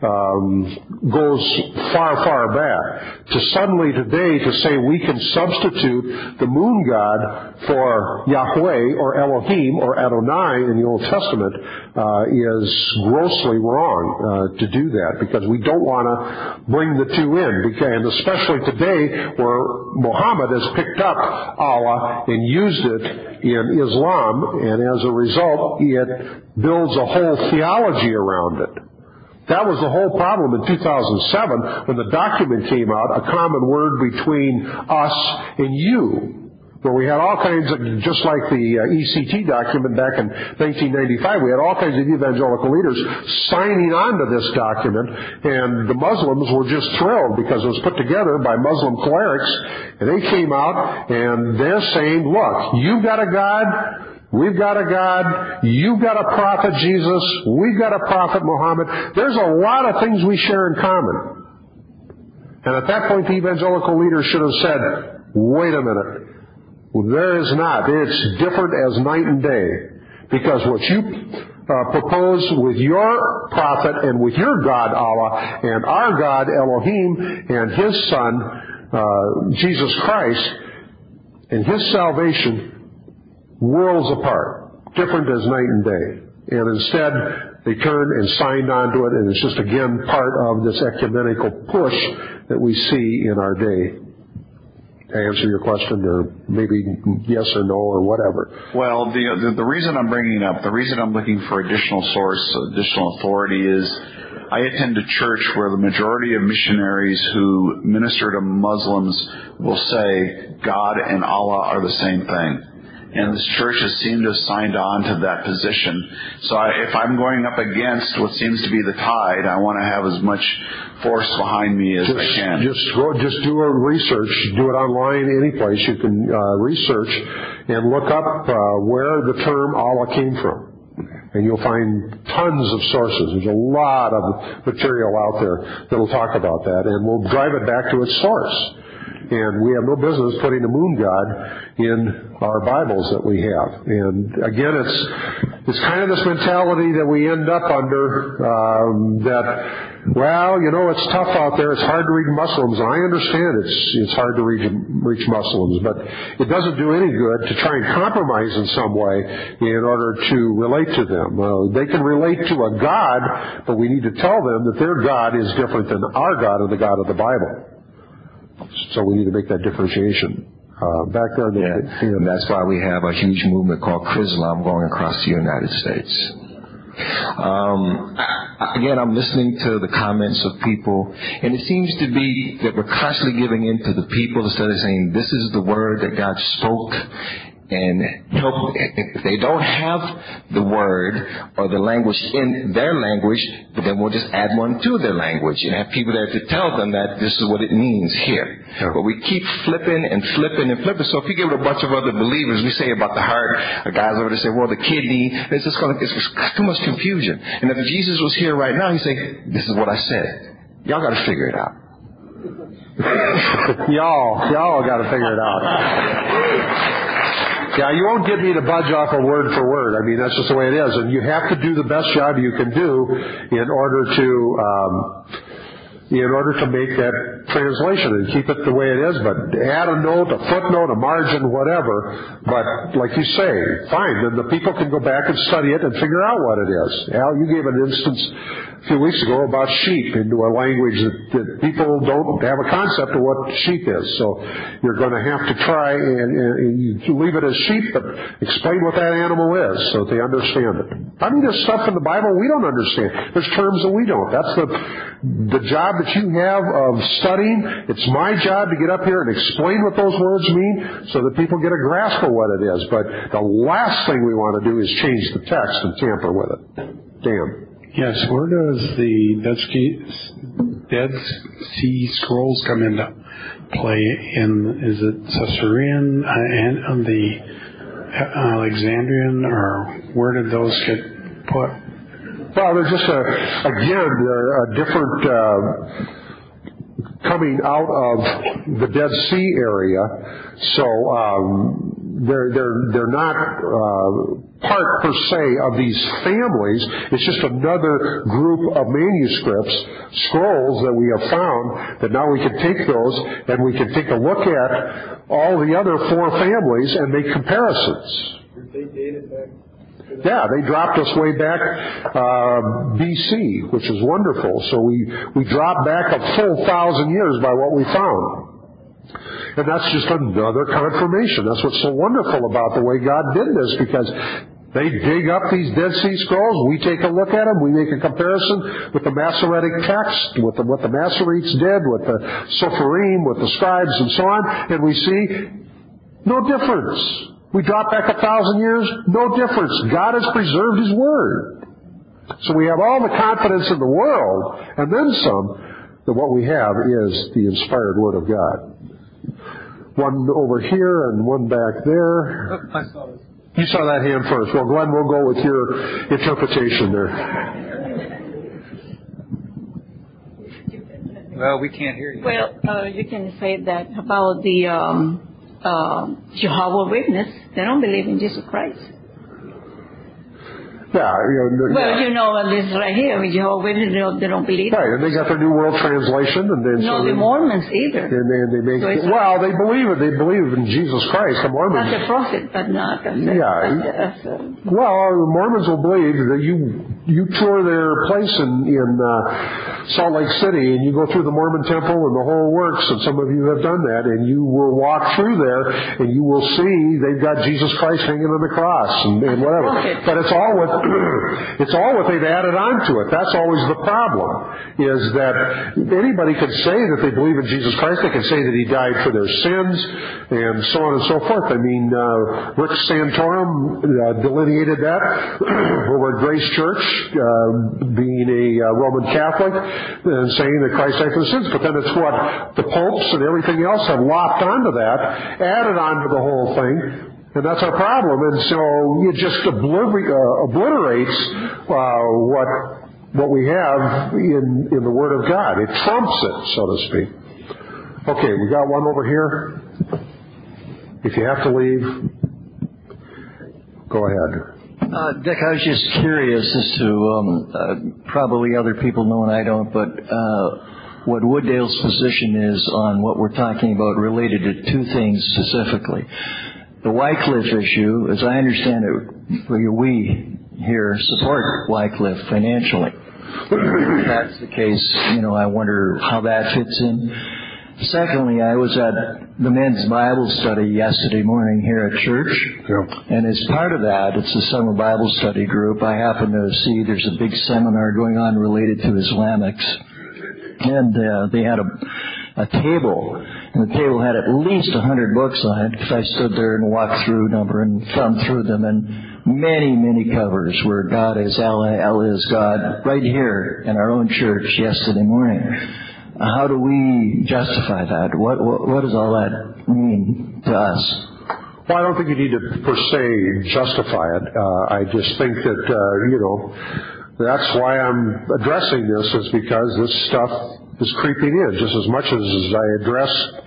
goes far, far back. To suddenly today to say we can substitute the moon god for Yahweh or Elohim or Adonai in the Old Testament is grossly wrong to do that, because we don't want to bring the two in. And especially today where Muhammad has picked up Allah and used it in Islam, and as a result, it builds a whole theology around it. That was the whole problem in 2007 when the document came out, A Common Word Between Us and You, where we had all kinds of, just like the ECT document back in 1995, we had all kinds of evangelical leaders signing on to this document, and the Muslims were just thrilled because it was put together by Muslim clerics, and they came out and they're saying, look, you've got a God, we've got a God, you've got a prophet Jesus, we've got a prophet Muhammad. There's a lot of things we share in common. And at that point, the evangelical leaders should have said, wait a minute. There is not. It's different as night and day. Because what you propose with your prophet and with your God, Allah, and our God, Elohim, and His Son, Jesus Christ, and His salvation, worlds apart. Different as night and day. And instead, they turned and signed on to it, and it's just, again, part of this ecumenical push that we see in our day. To answer your question, or maybe yes or no or whatever. Well, the reason I'm bringing it up, the reason I'm looking for additional source, additional authority is I attend a church where the majority of missionaries who minister to Muslims will say God and Allah are the same thing. And this church has seemed to have signed on to that position. So if I'm going up against what seems to be the tide, I want to have as much force behind me as I can. Just do a research. Do it online, any place. You can research and look up where the term Allah came from. And you'll find tons of sources. There's a lot of material out there that will talk about that, and we'll drive it back to its source. And we have no business putting a moon god in our Bibles that we have. And again, it's kind of this mentality that we end up under, that, well, it's tough out there. It's hard to reach Muslims. And I understand it's hard to reach Muslims, but it doesn't do any good to try and compromise in some way in order to relate to them. They can relate to a God, but we need to tell them that their God is different than our God and the God of the Bible. So we need to make that differentiation. Back there, and that's why we have a huge movement called Chrislam going across the United States. Again, I'm listening to the comments of people, and it seems to be that we're constantly giving in to the people instead of saying, this is the word that God spoke. And if they don't have the word or the language in their language, then we'll just add one to their language and have people there to tell them that this is what it means here. Sure. But we keep flipping and flipping and flipping. So if you give it a bunch of other believers, we say about the heart, guys over there say, well, the kidney, it's too much confusion. And if Jesus was here right now, he'd say, this is what I said. Y'all got to figure it out. Y'all got to figure it out. Yeah, you won't get me to budge off a word for word. I mean, that's just the way it is. And you have to do the best job you can do in order to make that translation and keep it the way it is, but add a note, a footnote, a margin, whatever. But like you say, fine, then the people can go back and study it and figure out what it is. Al, you gave an instance a few weeks ago about sheep into a language that people don't have a concept of what sheep is. So you're going to have to try and you leave it as sheep, but explain what that animal is so that they understand it. I mean, there's stuff in the Bible we don't understand. There's terms that we don't. That's the job that you have of studying. It's my job to get up here and explain what those words mean so that people get a grasp of what it is. But the last thing we want to do is change the text and tamper with it. Dan. Yes, where does the Dead Sea Scrolls come into play? Is it Caesarean and the Alexandrian, or where did those get put? Well, there's just a different coming out of the Dead Sea area, so they're not part per se of these families. It's just another group of manuscripts, scrolls that we have found, that now we can take those and we can take a look at all the other four families and make comparisons. Were they dated back? Yeah, they dropped us way back BC, which is wonderful. So we dropped back a full 1,000 years by what we found. And that's just another confirmation. That's what's so wonderful about the way God did this, because they dig up these Dead Sea Scrolls, we take a look at them, we make a comparison with the Masoretic text, with what the Masoretes did, with the Sopherim, with the scribes and so on, and we see no difference. We drop back 1,000 years, no difference. God has preserved His Word. So we have all the confidence in the world, and then some, that what we have is the inspired Word of God. One over here and one back there. I saw this. You saw that hand first. Well, Glenn, we'll go with your interpretation there. Well, we can't hear you. Well, you can say that about the Jehovah's Witness. They don't believe in Jesus Christ. Yeah, this right here, Jehovah's Witnesses, they don't believe. Right, and they got their New World Translation, and then no, the Mormons either. And they make they believe it. They believe in Jesus Christ. The Mormons. That's a prophet, but not. Well, the Mormons will believe that you tour their place in Salt Lake City, and you go through the Mormon temple and the whole works, and some of you have done that, and you will walk through there, and you will see they've got Jesus Christ hanging on the cross and whatever. But it's all what they've added on to it. That's always the problem, is that anybody can say that they believe in Jesus Christ. They can say that He died for their sins, and so on and so forth. I mean, Rick Santorum delineated that over at Grace Church, being a Roman Catholic, and saying that Christ died for the sins. But then it's what the popes and everything else have lopped onto that, added onto the whole thing. And that's our problem. And so it just obliterates what we have in the Word of God. It trumps it, so to speak. Okay, we got one over here. If you have to leave, go ahead. Dick, I was just curious as to, probably other people know and I don't, but what Wooddale's position is on what we're talking about related to two things specifically. The Wycliffe issue, as I understand it, we here support Wycliffe financially. If that's the case, I wonder how that fits in. Secondly, I was at the men's Bible study yesterday morning here at church. Yeah. And as part of that, it's a summer Bible study group. I happen to see there's a big seminar going on related to Islamics. And they had a table. And the table had at least 100 books on it, because I stood there and walked through a number and thumbed through them, and many, many covers where God is Allah, Allah is God, right here in our own church yesterday morning. How do we justify that? What does all that mean to us? Well, I don't think you need to, per se, justify it. I just think that, that's why I'm addressing this, is because this stuff is creeping in, just as much as I addressed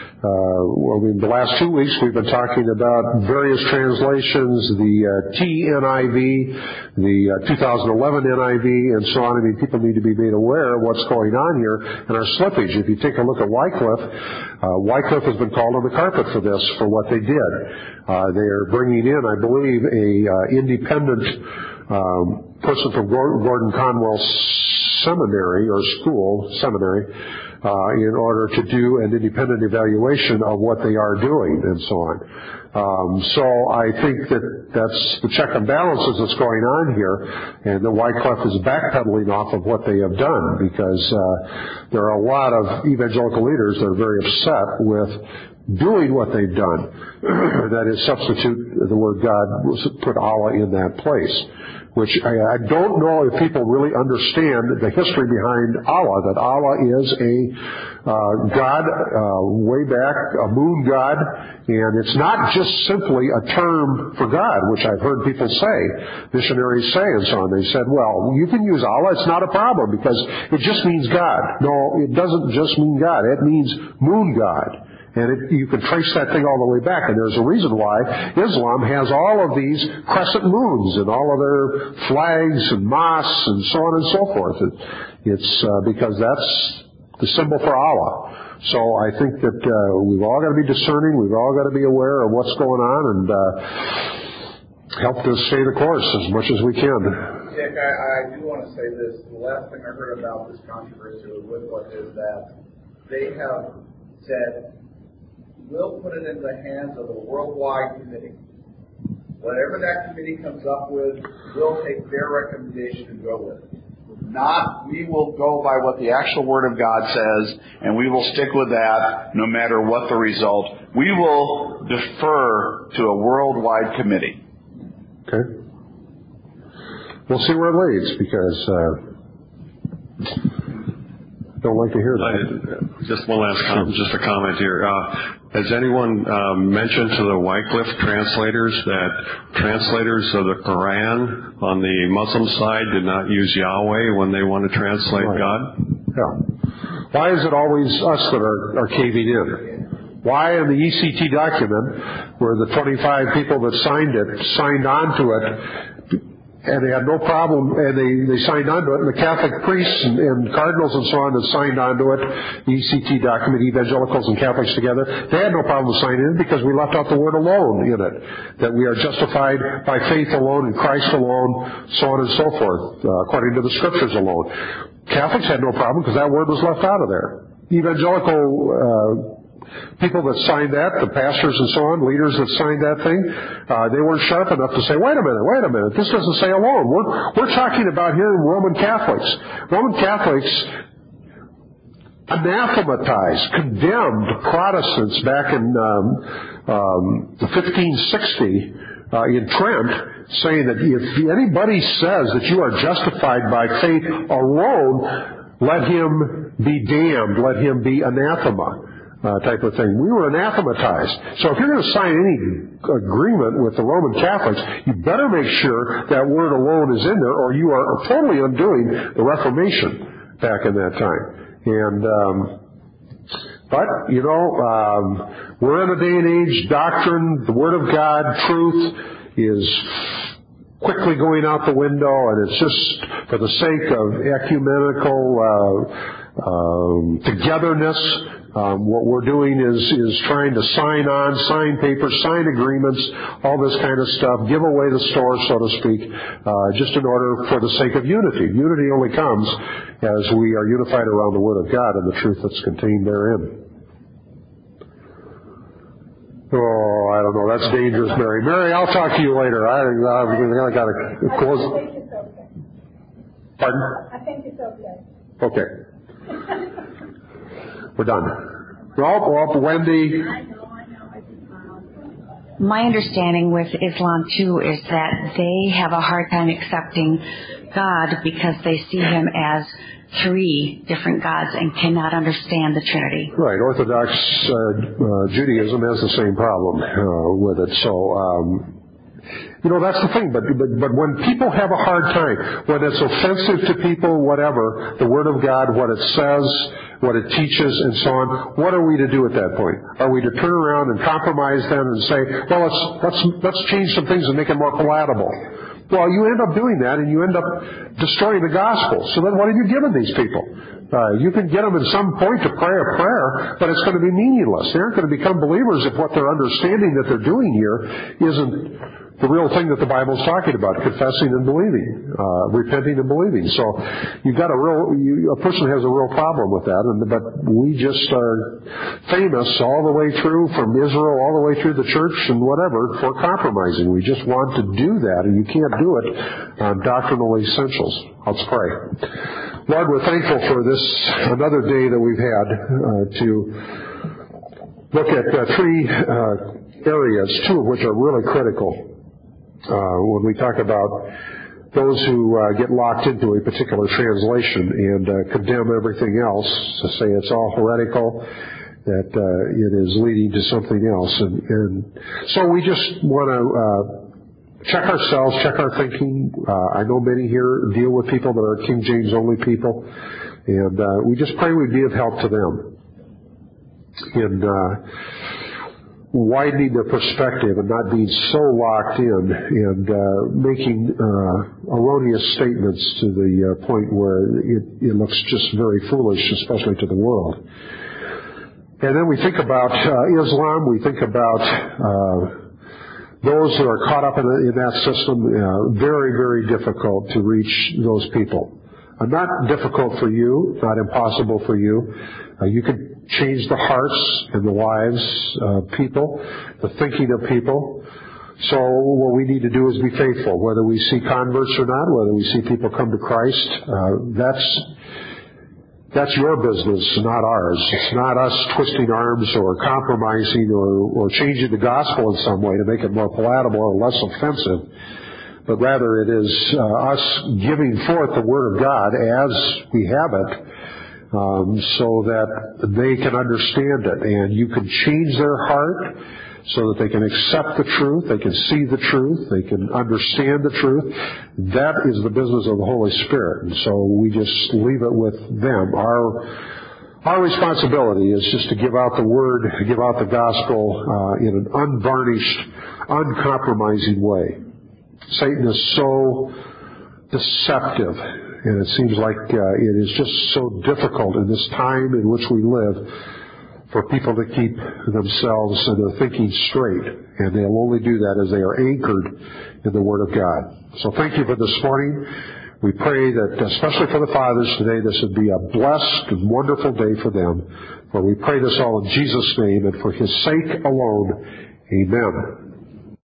the last 2 weeks we've been talking about various translations, the TNIV, the 2011 NIV, and so on. I mean, people need to be made aware of what's going on here and our slippage. If you take a look at Wycliffe has been called on the carpet for this, for what they did. They are bringing in, I believe, a independent person from Gordon Conwell Seminary or seminary, in order to do an independent evaluation of what they are doing and so on. So I think that's the check and balances that's going on here, and that Wycliffe is backpedaling off of what they have done, because there are a lot of evangelical leaders that are very upset with doing what they've done. That is, substitute the word God, put Allah in that place. Which I don't know if people really understand the history behind Allah, that Allah is a God way back, a moon god, and it's not just simply a term for God, which I've heard people say, missionaries say and so on. They said, well, you can use Allah, it's not a problem, because it just means God. No, it doesn't just mean God, it means moon god. And you can trace that thing all the way back, and there's a reason why Islam has all of these crescent moons and all of their flags and mosques and so on and so forth. It's because that's the symbol for Allah. So I think that we've all got to be discerning, we've all got to be aware of what's going on, and help to stay the course as much as we can. Dick, I do want to say this. The last thing I heard about this controversy with Wycliffe is that they have said, we'll put it in the hands of a worldwide committee. Whatever that committee comes up with, we'll take their recommendation and go with it. Not, we will go by what the actual Word of God says, and we will stick with that no matter what the result. We will defer to a worldwide committee. Okay. We'll see where it leads, because don't like to hear that. Just one last comment, just a comment here. Has anyone mentioned to the Wycliffe translators that translators of the Quran on the Muslim side did not use Yahweh when they want to translate God? Yeah. Why is it always us that are caving in? Why in the ECT document, where the 25 people that signed on to it, and they had no problem, and they signed on to it, and the Catholic priests and cardinals and so on that signed on to it, the ECT document, evangelicals and Catholics together, they had no problem signing it because we left out the word alone in it, that we are justified by faith alone, in Christ alone, so on and so forth, according to the Scriptures alone. Catholics had no problem because that word was left out of there. Evangelical people that signed that, the pastors and so on, leaders that signed that thing, they weren't sharp enough to say, wait a minute, this doesn't say alone. We're talking about here Roman Catholics. Roman Catholics anathematized, condemned Protestants back in the 1560 in Trent, saying that if anybody says that you are justified by faith alone, let him be damned, let him be anathema. Type of thing. We were anathematized. So if you're going to sign any agreement with the Roman Catholics, you better make sure that word alone is in there, or you are totally undoing the Reformation back in that time. And but we're in a day and age, doctrine, the Word of God, truth is quickly going out the window, and it's just for the sake of ecumenical togetherness. What we're doing is trying to sign papers, sign agreements, all this kind of stuff, give away the store, so to speak, just in order for the sake of unity. Unity only comes as we are unified around the Word of God and the truth that's contained therein. Oh, I don't know. That's dangerous, Mary. Mary, I'll talk to you later. I got to close. I think it's okay. Pardon? I think it's okay. Okay. We're done. Well, Wendy. My understanding with Islam, too, is that they have a hard time accepting God because they see Him as three different gods and cannot understand the Trinity. Right. Orthodox Judaism has the same problem with it. So That's the thing. But when people have a hard time, when it's offensive to people, whatever, the Word of God, what it says, what it teaches, and so on, what are we to do at that point? Are we to turn around and compromise then and say, well, let's change some things and make it more palatable? Well, you end up doing that, and you end up destroying the gospel. So then what have you given these people? You can get them at some point to pray a prayer, but it's going to be meaningless. They aren't going to become believers if what they're understanding that they're doing here isn't the real thing that the Bible's talking about, confessing and believing, repenting and believing. So you've got a person has a real problem with that, but we just are famous all the way through, from Israel all the way through the church and whatever, for compromising. We just want to do that, and you can't do it on doctrinal essentials. Let's pray. Lord, we're thankful for this, another day that we've had to look at three areas, two of which are really critical. When we talk about those who get locked into a particular translation and condemn everything else, to say it's all heretical, that it is leading to something else. And so we just want to check ourselves, check our thinking. I know many here deal with people that are King James only people, and we just pray we'd be of help to them in widening their perspective and not being so locked in and making erroneous statements to the point where it looks just very foolish, especially to the world. And then we think about Islam, we think about those who are caught up in that system. Very, very difficult to reach those people. Not difficult for you, not impossible for you. You can change the hearts and the lives of people, the thinking of people. So what we need to do is be faithful, whether we see converts or not, whether we see people come to Christ. That's your business, not ours. It's not us twisting arms or compromising or changing the gospel in some way to make it more palatable or less offensive. But rather it is us giving forth the Word of God as we have it, so that they can understand it. And you can change their heart so that they can accept the truth, they can see the truth, they can understand the truth. That is the business of the Holy Spirit. And so we just leave it with them. Our responsibility is just to give out the Word, give out the gospel in an unvarnished, uncompromising way. Satan is so deceptive, and it seems like it is just so difficult in this time in which we live for people to keep themselves and their thinking straight. And they'll only do that as they are anchored in the Word of God. So thank you for this morning. We pray that, especially for the fathers today, this would be a blessed and wonderful day for them. For we pray this all in Jesus' name and for His sake alone. Amen.